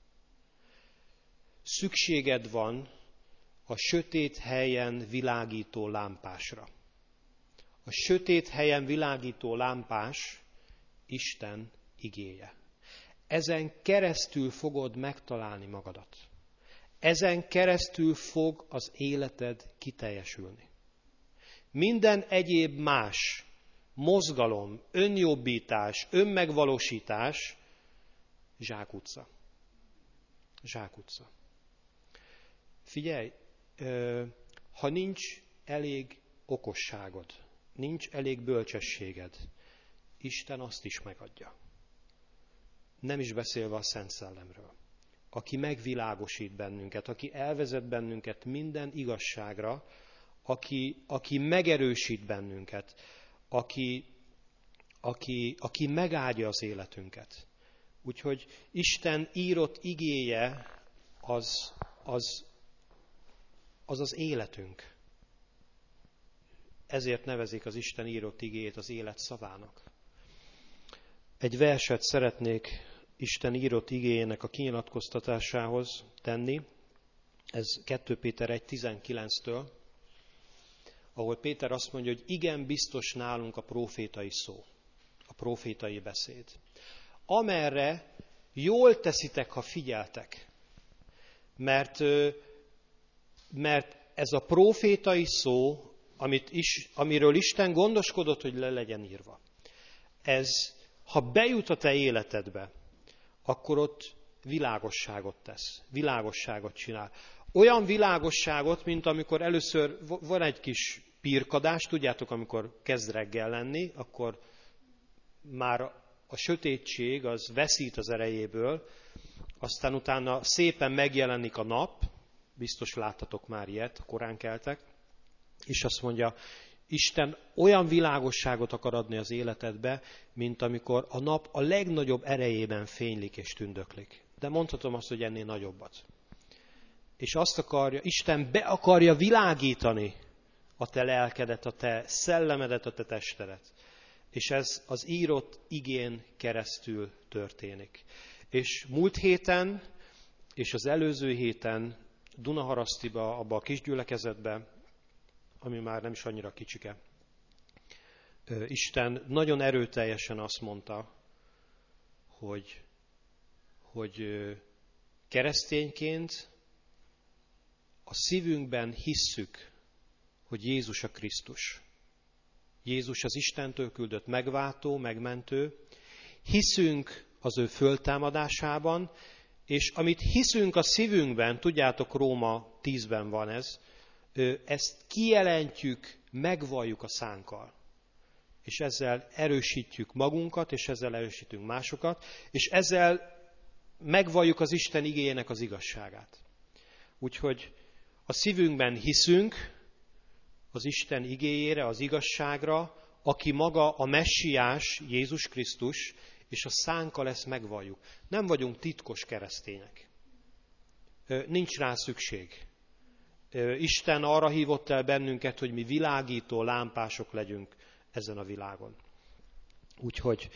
Szükséged van a sötét helyen világító lámpásra. A sötét helyen világító lámpás Isten igéje. Ezen keresztül fogod megtalálni magadat. Ezen keresztül fog az életed kiteljesülni. Minden egyéb más mozgalom, önjobbítás, önmegvalósítás zsákutca. Zsákutca. Figyelj, ha nincs elég okosságod, nincs elég bölcsességed, Isten azt is megadja. Nem is beszélve a Szent Szellemről, aki megvilágosít bennünket, aki elvezet bennünket minden igazságra, aki, aki megerősít bennünket, aki, aki, aki megáldja az életünket. Úgyhogy Isten írott igéje az az, az az életünk. Ezért nevezik az Isten írott igéjét az élet szavának. Egy verset szeretnék Isten írott igéjének a kinyilatkoztatásához tenni. Ez kettő Péter egy tizenkilenctől, ahol Péter azt mondja, hogy igen, biztos nálunk a prófétai szó, a prófétai beszéd. Amerre jól teszitek, ha figyeltek, mert, mert ez a prófétai szó, amit is, amiről Isten gondoskodott, hogy le legyen írva. Ez, ha bejut a te életedbe, akkor ott világosságot tesz, világosságot csinál. Olyan világosságot, mint amikor először van egy kis pirkadás, tudjátok, amikor kezd reggel lenni, akkor már a sötétség az veszít az erejéből, aztán utána szépen megjelenik a nap, biztos láttatok már ilyet, korán keltek, és azt mondja, Isten olyan világosságot akar adni az életedbe, mint amikor a nap a legnagyobb erejében fénylik és tündöklik. De mondhatom azt, hogy ennél nagyobbat. És azt akarja, Isten be akarja világítani a te lelkedet, a te szellemedet, a te testedet. És ez az írott igén keresztül történik. És múlt héten, és az előző héten Dunaharasztiba, abba a kis gyülekezetbe, ami már nem is annyira kicsike, Isten nagyon erőteljesen azt mondta, hogy, hogy keresztényként a szívünkben hisszük, hogy Jézus a Krisztus. Jézus az Istentől küldött megváltó, megmentő. Hiszünk az ő föltámadásában, és amit hiszünk a szívünkben, tudjátok, Róma tízben van ez, ezt kijelentjük, megvalljuk a szánkkal. És ezzel erősítjük magunkat, és ezzel erősítünk másokat, és ezzel megvalljuk az Isten igéjének az igazságát. Úgyhogy a szívünkben hiszünk az Isten igéjére, az igazságra, aki maga a messiás, Jézus Krisztus, és a szánkkal ezt megvalljuk. Nem vagyunk titkos keresztények. Nincs rá szükség. Isten arra hívott el bennünket, hogy mi világító lámpások legyünk ezen a világon. Úgyhogy,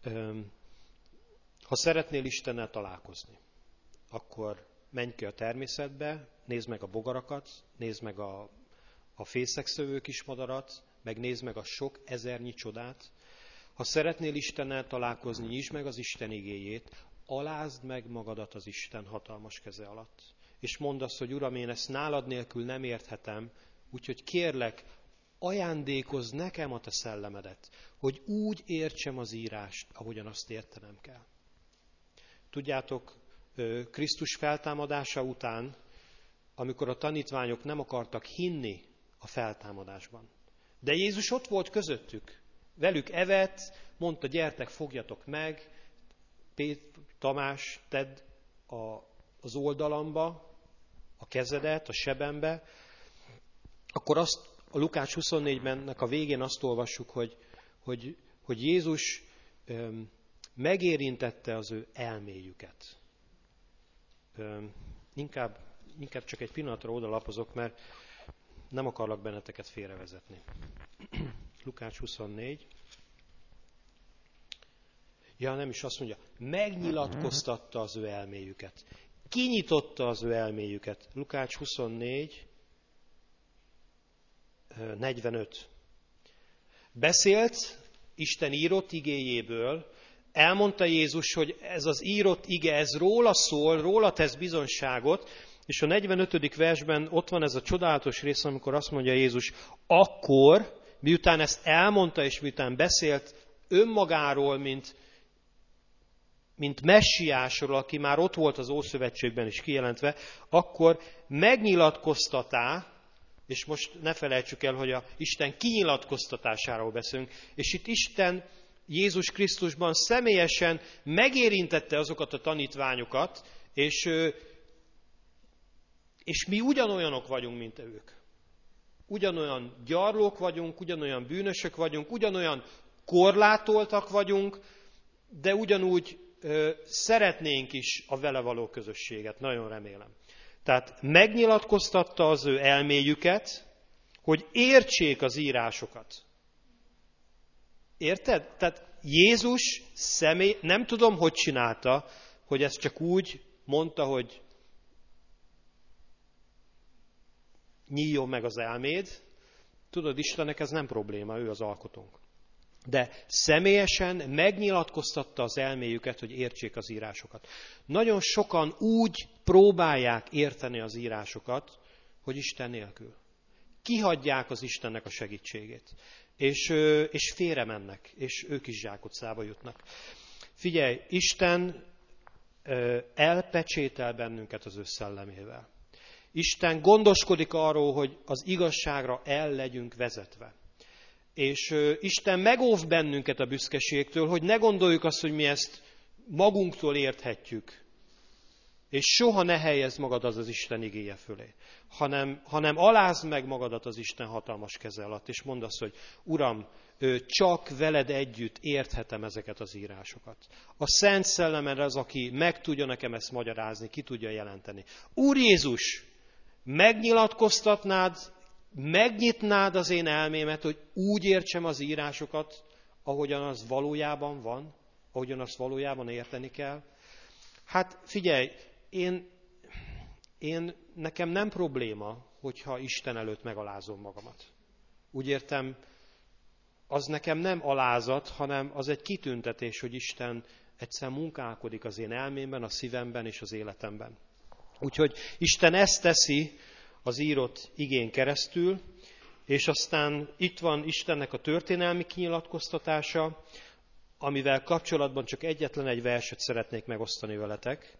ha szeretnél Istennel találkozni, akkor menj ki a természetbe, nézd meg a bogarakat, nézd meg a, a fészekszövő kismadarat, meg nézd meg a sok ezernyi csodát. Ha szeretnél Istennel találkozni, nyisd meg az Isten igéjét, alázd meg magadat az Isten hatalmas keze alatt. És mondd azt, hogy Uram, én ezt nálad nélkül nem érthetem, úgyhogy kérlek, ajándékozz nekem a te szellemedet, hogy úgy értsem az írást, ahogyan azt értenem kell. Tudjátok, Krisztus feltámadása után, amikor a tanítványok nem akartak hinni a feltámadásban. De Jézus ott volt közöttük. Velük evett, mondta, gyertek, fogjatok meg, Pét, Tamás, tedd a, az oldalamba a kezedet, a sebembe. Akkor azt a Lukács huszonnégyben a végén azt olvassuk, hogy, hogy, hogy Jézus öm, megérintette az ő elméjüket. Öm, inkább, inkább csak egy pillanatra odalapozok, mert nem akarlak benneteket félrevezetni. Lukács huszonnégy. Ja, nem is azt mondja, megnyilatkoztatta az ő elméjüket. Kinyitotta az ő elméjüket. Lukács huszonnégy, negyvenöt. Beszélt Isten írott igéjéből, elmondta Jézus, hogy ez az írott ige, ez róla szól, róla tesz bizonyságot, és a negyvenötödik versben ott van ez a csodálatos rész, amikor azt mondja Jézus, akkor, miután ezt elmondta, és miután beszélt önmagáról, mint, mint messiásról, aki már ott volt az Ószövetségben is kijelentve, akkor megnyilatkoztatá, és most ne felejtsük el, hogy a Isten kinyilatkoztatásáról beszélünk, és itt Isten Jézus Krisztusban személyesen megérintette azokat a tanítványokat, és, és mi ugyanolyanok vagyunk, mint ők. Ugyanolyan gyarlók vagyunk, ugyanolyan bűnösök vagyunk, ugyanolyan korlátoltak vagyunk, de ugyanúgy ö, szeretnénk is a vele való közösséget, nagyon remélem. Tehát megnyilatkoztatta az ő elméjüket, hogy értsék az írásokat. Érted? Tehát Jézus személy, nem tudom, hogy csinálta, hogy ezt csak úgy mondta, hogy nyíljon meg az elméd. Tudod, Istennek ez nem probléma, ő az alkotónk. De személyesen megnyilatkoztatta az elméjüket, hogy értsék az írásokat. Nagyon sokan úgy próbálják érteni az írásokat, hogy Isten nélkül. Kihagyják az Istennek a segítségét. És, és félre mennek, és ők is zsákutcába jutnak. Figyelj, Isten elpecsétel bennünket az ő szellemével. Isten gondoskodik arról, hogy az igazságra el legyünk vezetve. És Isten megóv bennünket a büszkeségtől, hogy ne gondoljuk azt, hogy mi ezt magunktól érthetjük. És soha ne helyezd magad az az Isten igéje fölé, hanem, hanem alázd meg magadat az Isten hatalmas keze alatt, és mondd azt, hogy Uram, csak veled együtt érthetem ezeket az írásokat. A Szent Szellemed az, aki meg tudja nekem ezt magyarázni, ki tudja jelenteni. Úr Jézus, megnyilatkoztatnád, megnyitnád az én elmémet, hogy úgy értsem az írásokat, ahogyan az valójában van, ahogyan azt valójában érteni kell? Hát figyelj, én, én nekem nem probléma, hogyha Isten előtt megalázom magamat. Úgy értem, az nekem nem alázat, hanem az egy kitüntetés, hogy Isten egyszer munkálkodik az én elmémben, a szívemben és az életemben. Úgyhogy Isten ezt teszi az írott igén keresztül, és aztán itt van Istennek a történelmi kinyilatkoztatása, amivel kapcsolatban csak egyetlen egy verset szeretnék megosztani veletek.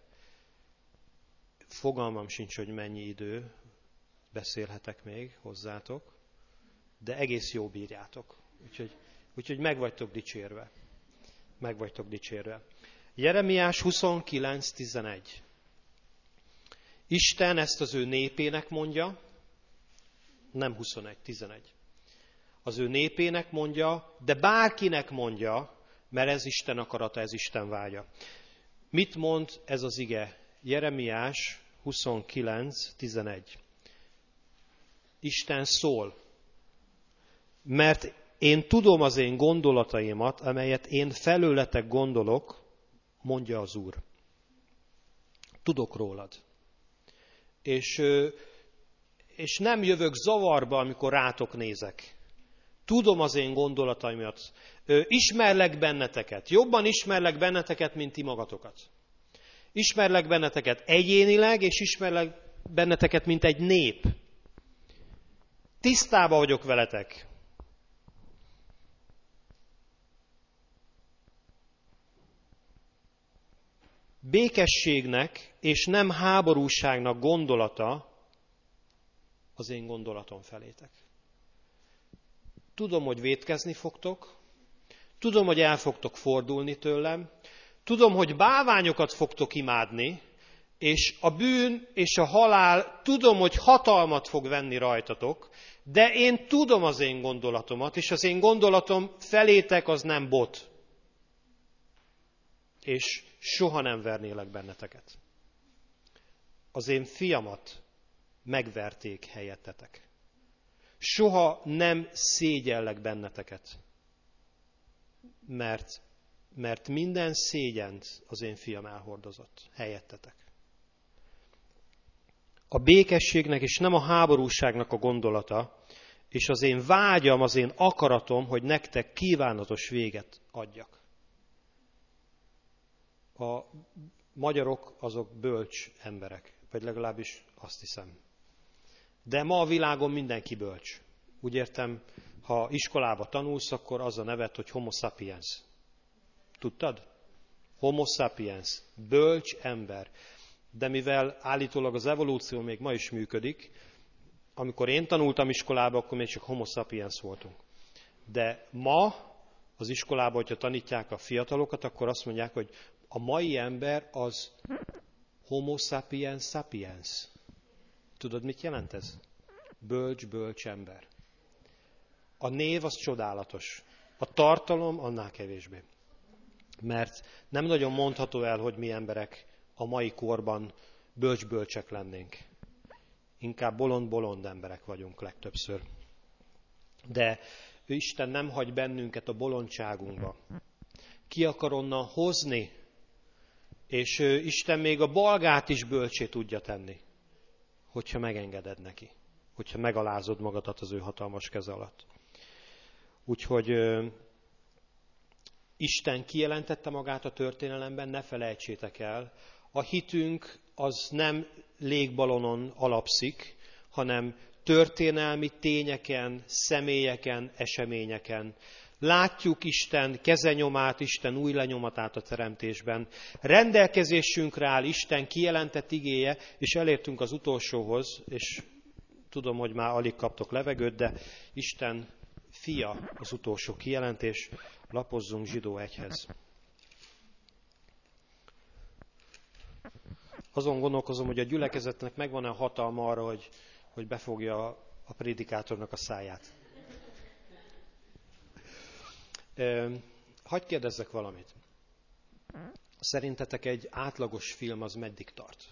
Fogalmam sincs, hogy mennyi idő beszélhetek még hozzátok, de egész jó bírjátok. Úgyhogy, úgyhogy meg vagytok dicsérve. Meg vagytok dicsérve. Jeremiás huszonkilenc tizenegy. Isten ezt az ő népének mondja, nem huszonegy, tizenegy. Az ő népének mondja, de bárkinek mondja, mert ez Isten akarata, ez Isten vágya. Mit mond ez az ige? Jeremiás huszonkilenc tizenegy. Isten szól, mert én tudom az én gondolataimat, amelyet én felőletek gondolok, mondja az Úr. Tudok rólad. És, és nem jövök zavarba, amikor rátok nézek. Tudom az én gondolataimat. Ismerlek benneteket. Jobban ismerlek benneteket, mint ti magatokat. Ismerlek benneteket egyénileg, és ismerlek benneteket, mint egy nép. Tisztában vagyok veletek. Békességnek és nem háborúságnak gondolata az én gondolatom felétek. Tudom, hogy vétkezni fogtok, tudom, hogy el fogtok fordulni tőlem, tudom, hogy bálványokat fogtok imádni, és a bűn és a halál tudom, hogy hatalmat fog venni rajtatok, de én tudom az én gondolatomat, és az én gondolatom felétek az nem bot. És soha nem vernélek benneteket. Az én fiamat megverték helyettetek. Soha nem szégyellek benneteket, mert, mert minden szégyent az én fiam elhordozott helyettetek. A békességnek és nem a háborúságnak a gondolata, és az én vágyam, az én akaratom, hogy nektek kívánatos véget adjak. A magyarok azok bölcs emberek, vagy legalábbis azt hiszem. De ma a világon mindenki bölcs. Úgy értem, ha iskolába tanulsz, akkor az a nevet, hogy homo sapiens. Tudtad? Homo sapiens. Bölcs ember. De mivel állítólag az evolúció még ma is működik, amikor én tanultam iskolába, akkor még csak homo sapiens voltunk. De ma az iskolában, hogyha tanítják a fiatalokat, akkor azt mondják, hogy a mai ember az homo sapiens sapiens. Tudod, mit jelent ez? Bölcs, bölcs ember. A név az csodálatos. A tartalom annál kevésbé. Mert nem nagyon mondható el, hogy mi emberek a mai korban bölcs-bölcsek lennénk. Inkább bolond-bolond emberek vagyunk legtöbbször. De Isten nem hagy bennünket a bolondságunkba. Ki akar onnan hozni, és Isten még a balgát is bölcsé tudja tenni, hogyha megengeded neki, hogyha megalázod magadat az ő hatalmas keze alatt. Úgyhogy ö, Isten kijelentette magát a történelemben, ne felejtsétek el, a hitünk az nem légbalonon alapszik, hanem történelmi tényeken, személyeken, eseményeken. Látjuk Isten kezenyomát, Isten új lenyomatát a teremtésben. Rendelkezésünkre áll Isten kijelentett igéje, és elértünk az utolsóhoz, és tudom, hogy már alig kaptok levegőt, de Isten fia az utolsó kijelentés. Lapozzunk Zsidó egyhez. Azon gondolkozom, hogy a gyülekezetnek megvan-e a hatalma arra, hogy, hogy befogja a prédikátornak a száját. Hadd kérdezzek valamit. Szerintetek egy átlagos film az meddig tart?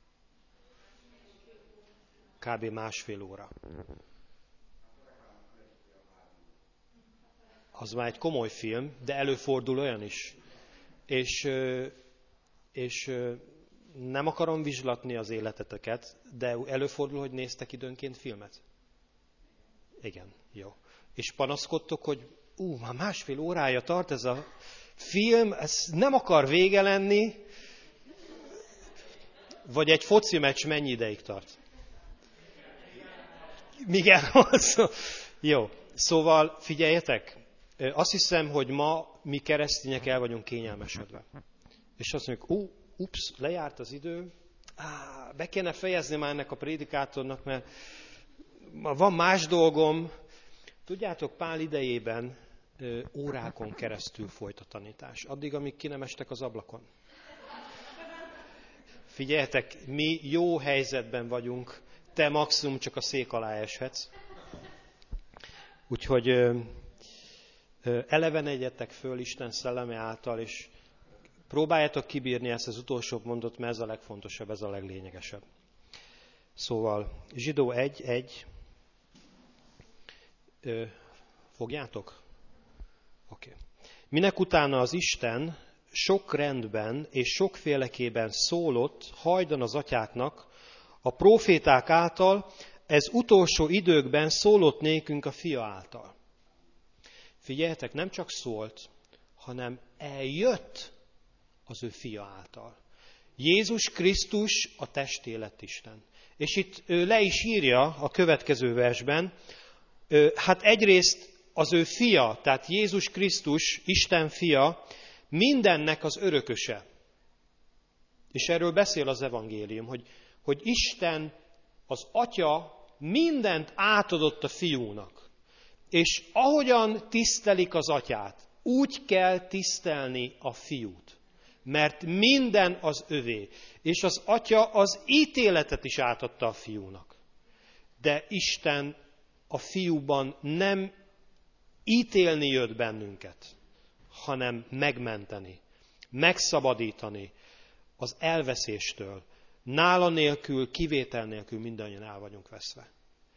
Kb. másfél óra. Az már egy komoly film, de előfordul olyan is. És, és nem akarom vizslatni az életeteket, de előfordul, hogy néztek időnként filmet? Igen, jó. És panaszkodtok, hogy ú, már másfél órája tart ez a film, ez nem akar vége lenni, vagy egy foci meccs mennyi ideig tart? Míg elhozzon. Jó, szóval figyeljetek, azt hiszem, hogy ma mi keresztények el vagyunk kényelmesedve. És azt mondjuk, ú, ups, lejárt az idő, Á, be kéne fejezni már ennek a prédikátornak, mert van más dolgom. Tudjátok, Pál idejében ö, órákon keresztül folyt a tanítás, addig, amíg ki nem estek az ablakon. Figyeljetek, mi jó helyzetben vagyunk, te maximum csak a szék alá eshetsz. Úgyhogy ö, ö, elevenedjetek föl Isten szelleme által, és próbáljátok kibírni ezt az utolsó mondatot, mert ez a legfontosabb, ez a leglényegesebb. Szóval, Zsidó egy egy. Ö, fogjátok? Oké. Okay. Minek utána az Isten sok rendben és sokfélekében szólott hajdan az atyáknak, a próféták által, ez utolsó időkben szólott nékünk a fia által. Figyeljetek, nem csak szólt, hanem eljött az ő fia által. Jézus Krisztus a testé lett Isten. És itt ő le is írja a következő versben, hát egyrészt az ő fia, tehát Jézus Krisztus, Isten fia, mindennek az örököse. És erről beszél az evangélium, hogy, hogy Isten, az Atya mindent átadott a fiúnak. És ahogyan tisztelik az Atyát, úgy kell tisztelni a fiút. Mert minden az övé. És az Atya az ítéletet is átadta a fiúnak. De Isten a fiúban nem ítélni jött bennünket, hanem megmenteni, megszabadítani az elveszéstől. Nála nélkül, kivétel nélkül mindannyian el vagyunk veszve.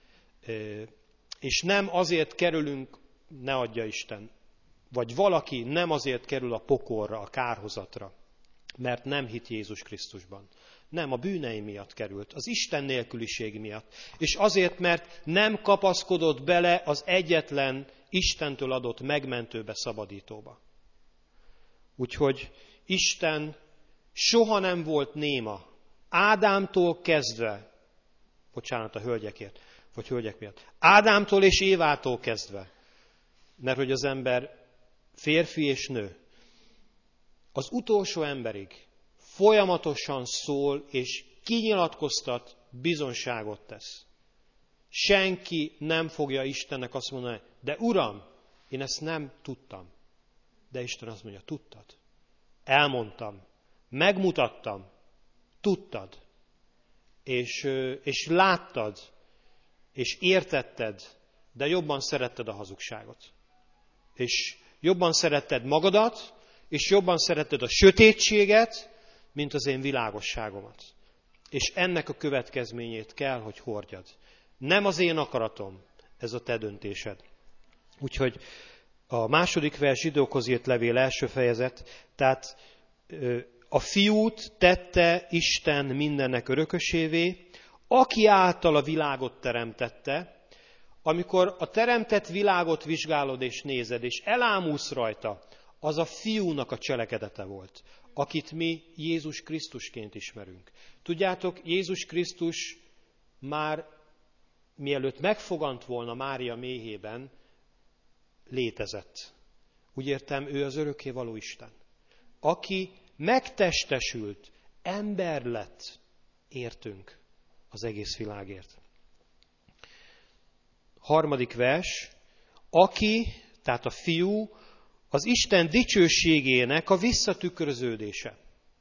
És nem azért kerülünk, ne adja Isten, vagy valaki nem azért kerül a pokolra, a kárhozatra, mert nem hit Jézus Krisztusban. Nem, a bűnei miatt került, az Isten nélküliség miatt. És azért, mert nem kapaszkodott bele az egyetlen Istentől adott megmentőbe, szabadítóba. Úgyhogy Isten soha nem volt néma. Ádámtól kezdve, bocsánat a hölgyekért, vagy hölgyek miatt, Ádámtól és Évától kezdve, mert hogy az ember férfi és nő, az utolsó emberig folyamatosan szól és kinyilatkoztat, bizonságot tesz. Senki nem fogja Istennek azt mondani, de Uram, én ezt nem tudtam. De Isten azt mondja, tudtad. Elmondtam, megmutattam, tudtad, és, és láttad, és értetted, de jobban szeretted a hazugságot. És jobban szeretted magadat, és jobban szeretted a sötétséget, mint az én világosságomat. És ennek a következményét kell, hogy hordjad. Nem az én akaratom, ez a te döntésed. Úgyhogy a második vers Zsidókhoz írt levél első fejezet, tehát a fiút tette Isten mindennek örökösévé, aki által a világot teremtette. Amikor a teremtett világot vizsgálod és nézed, és elámulsz rajta, az a fiúnak a cselekedete volt, akit mi Jézus Krisztusként ismerünk. Tudjátok, Jézus Krisztus már mielőtt megfogant volna Mária méhében, létezett. Úgy értem, ő az örökkévaló Isten, aki megtestesült, ember lett, értünk az egész világért. Harmadik vers, aki, tehát a fiú, az Isten dicsőségének a visszatükröződése.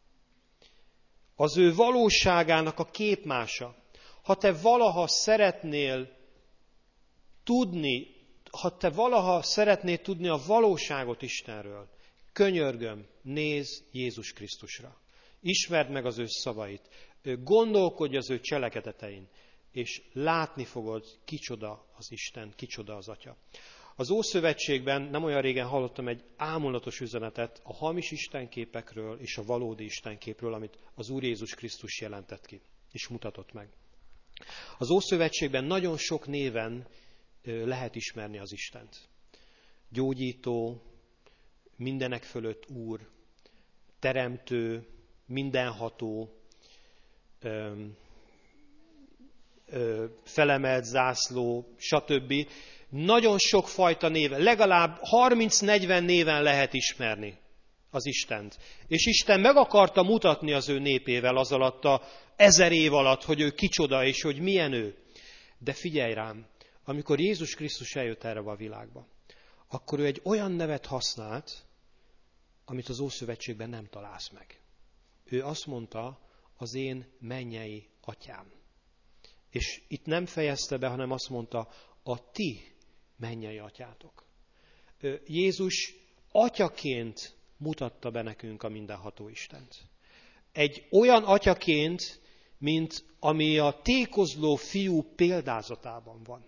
Az ő valóságának a képmása. Ha te valaha szeretnél tudni, ha te valaha szeretnél tudni a valóságot Istenről, könyörgöm, nézz Jézus Krisztusra. Ismerd meg az ő szavait, gondolkodj az ő cselekedetein, és látni fogod, kicsoda az Isten, kicsoda az Atya. Az Ószövetségben nem olyan régen hallottam egy ámulatos üzenetet a hamis istenképekről és a valódi istenképről, amit az Úr Jézus Krisztus jelentett ki, és mutatott meg. Az Ószövetségben nagyon sok néven lehet ismerni az Istent. Gyógyító, mindenek fölött Úr, teremtő, mindenható, ö, ö, felemelt zászló, stb. Nagyon sokfajta néven, legalább harminc-negyven néven lehet ismerni az Istent. És Isten meg akarta mutatni az ő népével az alatt a ezer év alatt, hogy ő kicsoda és hogy milyen ő. De figyelj rám, amikor Jézus Krisztus eljött erre a világba, akkor ő egy olyan nevet használt, amit az Ószövetségben nem találsz meg. Ő azt mondta, az én mennyei atyám. És itt nem fejezte be, hanem azt mondta, a ti mennyei atyátok. Jézus atyaként mutatta be nekünk a mindenható Istent. Egy olyan atyaként, mint ami a tékozló fiú példázatában van.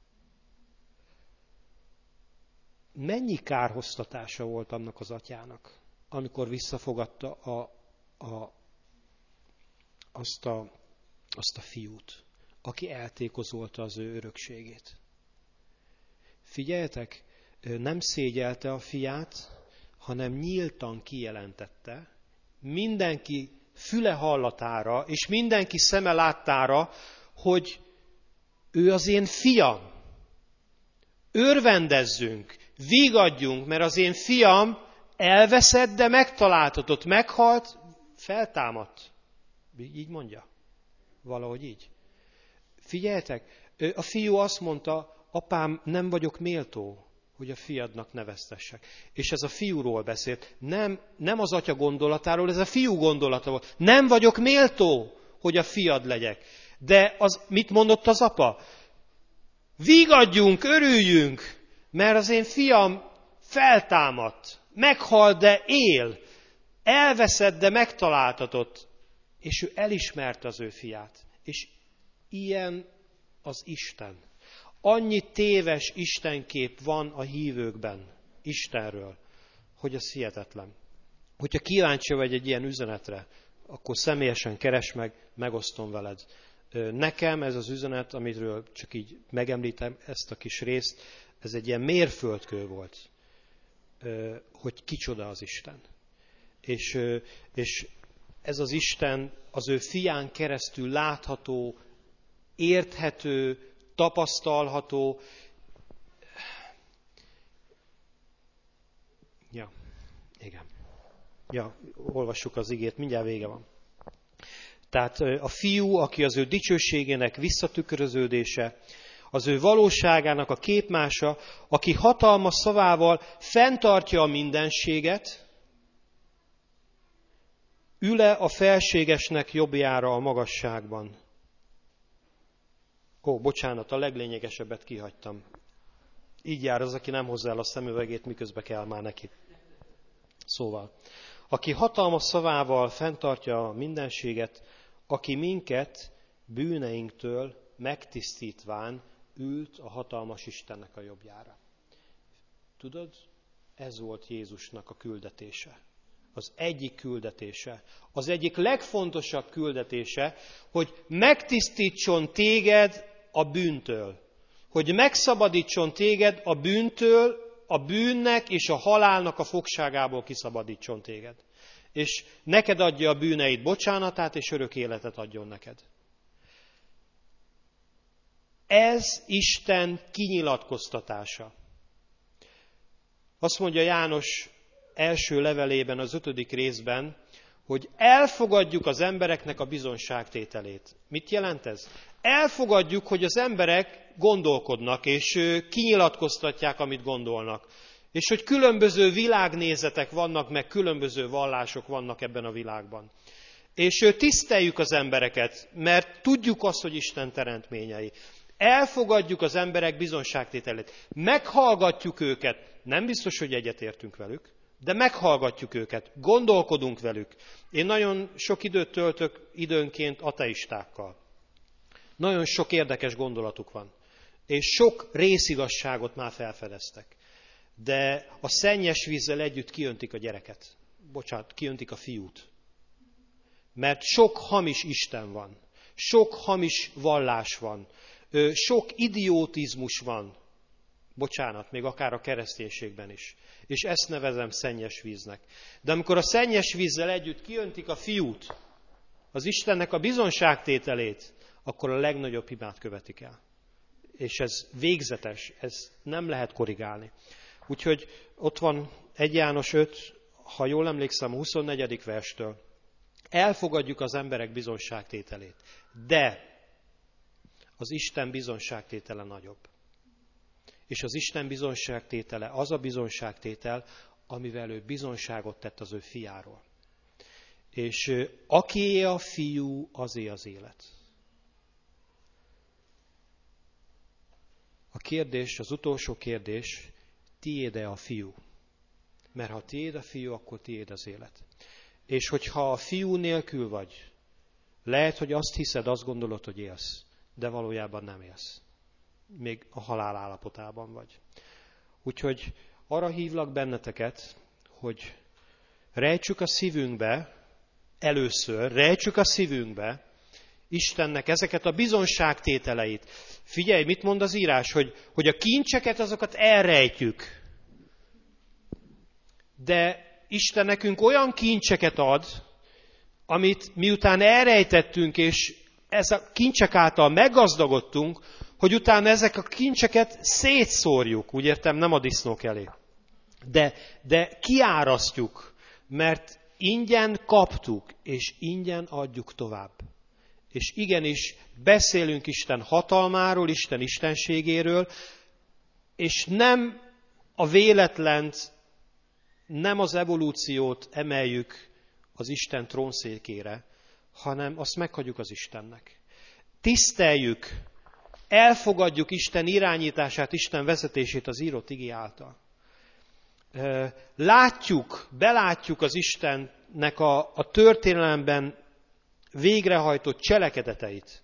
Mennyi kárhoztatása volt annak az atyának, amikor visszafogadta a, a, azt, a, azt a fiút, aki eltékozolta az ő örökségét. Figyeljetek, nem szégyelte a fiát, hanem nyíltan kijelentette, mindenki füle hallatára, és mindenki szeme láttára, hogy ő az én fiam. Örvendezzünk, vigadjunk, mert az én fiam elveszett, de megtaláltatott, meghalt, feltámadt. Így mondja? Valahogy így. Figyeljetek, a fiú azt mondta, apám, nem vagyok méltó, hogy a fiadnak neveztessek. És ez a fiúról beszélt. Nem, nem az atya gondolatáról, ez a fiú gondolata volt. Nem vagyok méltó, hogy a fiad legyek. De az, mit mondott az apa? Vigadjunk, örüljünk, mert az én fiam feltámadt, meghalt, de él. Elveszett, de megtaláltatott. És ő elismerte az ő fiát. És ilyen az Isten. Annyi téves istenkép van a hívőkben Istenről, hogy az hihetetlen. Hogyha kíváncsi vagy egy ilyen üzenetre, akkor személyesen keresd meg, megosztom veled. Nekem ez az üzenet, amiről csak így megemlítem ezt a kis részt, ez egy ilyen mérföldkő volt, hogy kicsoda az Isten. És, és ez az Isten az ő fián keresztül látható, érthető, tapasztalható. Ja, igen. Ja, olvassuk az igét, mindjárt vége van. Tehát a fiú, aki az ő dicsőségének visszatükröződése, az ő valóságának a képmása, aki hatalmas szavával fenntartja a mindenséget, ül-e a felségesnek jobbjára a magasságban. Ó, bocsánat, a leglényegesebbet kihagytam. Így jár az, aki nem hozzá el a szemüvegét, miközben kell már neki. Szóval, aki hatalmas szavával fenntartja a mindenséget, aki minket bűneinktől megtisztítván ült a hatalmas Istennek a jobbjára. Tudod, ez volt Jézusnak a küldetése. Az egyik küldetése, az egyik legfontosabb küldetése, hogy megtisztítson téged a bűntől. Hogy megszabadítson téged a bűntől, a bűnnek és a halálnak a fogságából kiszabadítson téged. És neked adja a bűneid bocsánatát, és örök életet adjon neked. Ez Isten kinyilatkoztatása. Azt mondja János első levelében, az ötödik részben, hogy elfogadjuk az embereknek a bizonságtételét. Mit jelent ez? Elfogadjuk, hogy az emberek gondolkodnak, és kinyilatkoztatják, amit gondolnak. És hogy különböző világnézetek vannak, meg különböző vallások vannak ebben a világban. És tiszteljük az embereket, mert tudjuk azt, hogy Isten teremtményei. Elfogadjuk az emberek bizonságtételét. Meghallgatjuk őket. Nem biztos, hogy egyetértünk velük, de meghallgatjuk őket, gondolkodunk velük. Én nagyon sok időt töltök időnként ateistákkal. Nagyon sok érdekes gondolatuk van. És sok részigazságot már felfedeztek. De a szennyes vízzel együtt kiöntik a gyereket. Bocsánat, kiöntik a fiút. Mert sok hamis Isten van. Sok hamis vallás van. Sok idiotizmus van. Bocsánat, még akár a kereszténységben is. És ezt nevezem szennyes víznek. De amikor a szennyes vízzel együtt kiöntik a fiút, az Istennek a bizonságtételét, akkor a legnagyobb hibát követik el. És ez végzetes, ez nem lehet korrigálni. Úgyhogy ott van egy János öt, ha jól emlékszem, a huszonnegyedik verstől. Elfogadjuk az emberek bizonságtételét, de az Isten bizonságtétele nagyobb. És az Isten bizonságtétele az a bizonságtétel, amivel ő bizonságot tett az ő fiáról. És akié a fiú, azé az élet. A kérdés, az utolsó kérdés, tiéd-e a fiú? Mert ha tiéd a fiú, akkor tiéd az élet. És hogyha a fiú nélkül vagy, lehet, hogy azt hiszed, azt gondolod, hogy élsz, de valójában nem élsz. Még a halál állapotában vagy. Úgyhogy arra hívlak benneteket, hogy rejtsük a szívünkbe, először rejtsük a szívünkbe Istennek ezeket a bizonságtételeit. Figyelj, mit mond az írás, hogy, hogy a kincseket azokat elrejtjük. De Isten nekünk olyan kincseket ad, amit miután elrejtettünk, és ez a kincsek által meggazdagodtunk, hogy utána ezek a kincseket szétszórjuk, úgy értem, nem a disznók elé. De, de kiárasztjuk, mert ingyen kaptuk, és ingyen adjuk tovább. És igenis beszélünk Isten hatalmáról, Isten istenségéről, és nem a véletlent, nem az evolúciót emeljük az Isten trónszékére, hanem azt meghagyjuk az Istennek. Tiszteljük, elfogadjuk Isten irányítását, Isten vezetését az írott igé által. Látjuk, belátjuk az Istennek a, a történelemben végrehajtott cselekedeteit.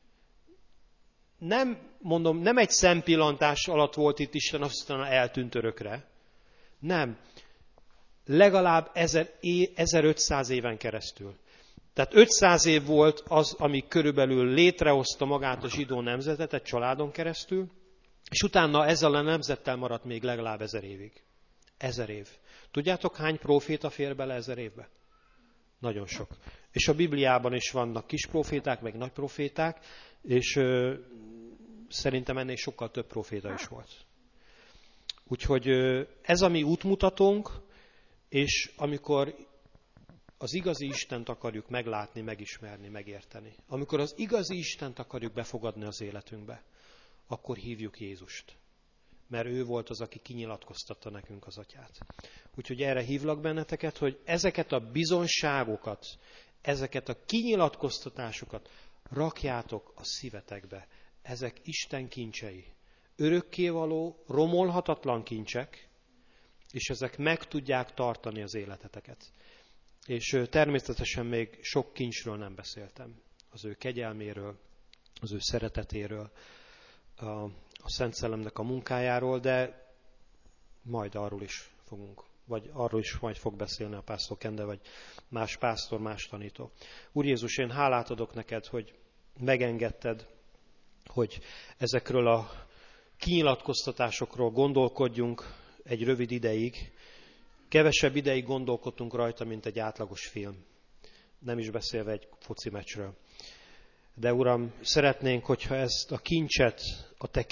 Nem, mondom, nem egy szempillantás alatt volt itt Isten, aztán eltűnt örökre. Nem. Legalább ezerötszáz éven keresztül. Tehát ötszáz év volt az, ami körülbelül létrehozta magát a zsidó nemzetet egy családon keresztül, és utána ezzel a nemzettel maradt még legalább ezer évig. Ezer év. Tudjátok, hány próféta fér bele ezer évbe? Nagyon sok. És a Bibliában is vannak kis proféták, meg nagy proféták, és ö, szerintem ennél sokkal több proféta is volt. Úgyhogy ö, ez a mi útmutatónk, és amikor az igazi Istent akarjuk meglátni, megismerni, megérteni, amikor az igazi Istent akarjuk befogadni az életünkbe, akkor hívjuk Jézust. Mert ő volt az, aki kinyilatkoztatta nekünk az Atyát. Úgyhogy erre hívlak benneteket, hogy ezeket a bizonságokat, ezeket a kinyilatkoztatásokat rakjátok a szívetekbe. Ezek Isten kincsei. Örökkévaló, romolhatatlan kincsek, és ezek meg tudják tartani az életeteket. És természetesen még sok kincsről nem beszéltem. Az ő kegyelméről, az ő szeretetéről, a, a Szent Szellemnek a munkájáról, de majd arról is fogunk, vagy arról is majd fog beszélni a pásztor Kende, vagy más pásztor, más tanító. Úr Jézus, én hálát adok neked, hogy megengedted, hogy ezekről a kinyilatkoztatásokról gondolkodjunk egy rövid ideig. Kevesebb ideig gondolkodtunk rajta, mint egy átlagos film. Nem is beszélve egy foci meccsről. De Uram, szeretnénk, hogyha ezt a kincset, a te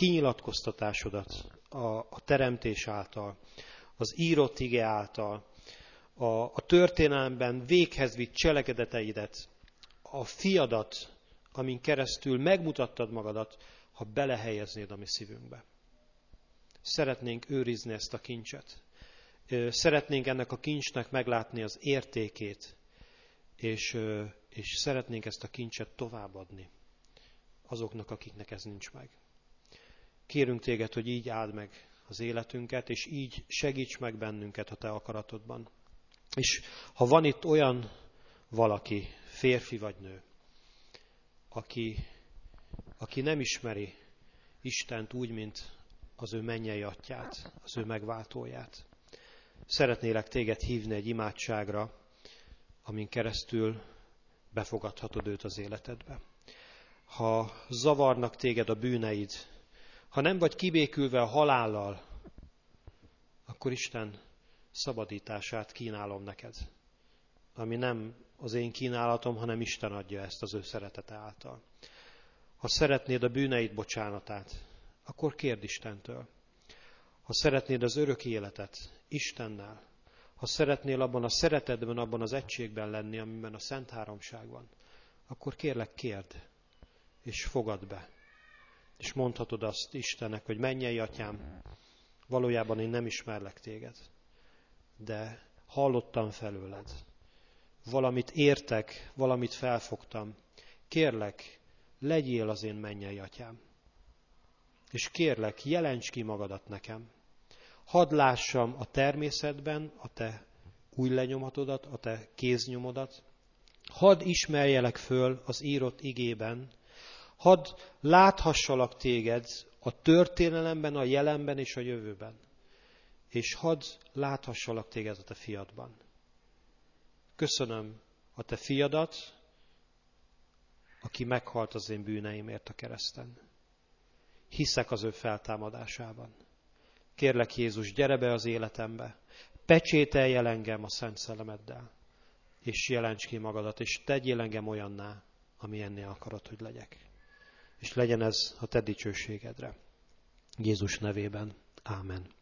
kinyilatkoztatásodat, a, a teremtés által, az írott ige által, a, a történelemben véghez vitt cselekedeteidet, a fiadat, amin keresztül megmutattad magadat, ha belehelyeznéd a mi szívünkbe. Szeretnénk őrizni ezt a kincset. Szeretnénk ennek a kincsnek meglátni az értékét, és, és szeretnénk ezt a kincset továbbadni azoknak, akiknek ez nincs meg. Kérünk téged, hogy így áld meg az életünket, és így segíts meg bennünket a te akaratodban. És ha van itt olyan valaki, férfi vagy nő, aki, aki nem ismeri Istent úgy, mint az ő mennyei atyát, az ő megváltóját, szeretnélek téged hívni egy imádságra, amin keresztül befogadhatod őt az életedbe. Ha zavarnak téged a bűneid, ha nem vagy kibékülve a halállal, akkor Isten szabadítását kínálom neked. Ami nem az én kínálatom, hanem Isten adja ezt az ő szeretete által. Ha szeretnéd a bűneid bocsánatát, akkor kérd Istentől. Ha szeretnéd az örök életet Istennel, ha szeretnél abban a szeretetben, abban az egységben lenni, amiben a Szent Háromság van, akkor kérlek, kérd, és fogad be. És mondhatod azt Istennek, hogy mennyei atyám, valójában én nem ismerlek téged, de hallottam felőled. Valamit értek, valamit felfogtam. Kérlek, legyél az én mennyei atyám. És kérlek, jelents ki magadat nekem. Hadd lássam a természetben a te új lenyomatodat, a te kéznyomodat. Hadd ismerjelek föl az írott igében. Hadd láthassalak téged a történelemben, a jelenben és a jövőben. És hadd láthassalak téged a te fiadban. Köszönöm a te fiadat, aki meghalt az én bűneimért a kereszten. Hiszek az ő feltámadásában. Kérlek, Jézus, gyere be az életembe, pecsételj el engem a Szent Szellemeddel, és jelents ki magadat, és tegyél engem olyanná, ami ennél akarod, hogy legyek. És legyen ez a te dicsőségedre. Jézus nevében. Ámen.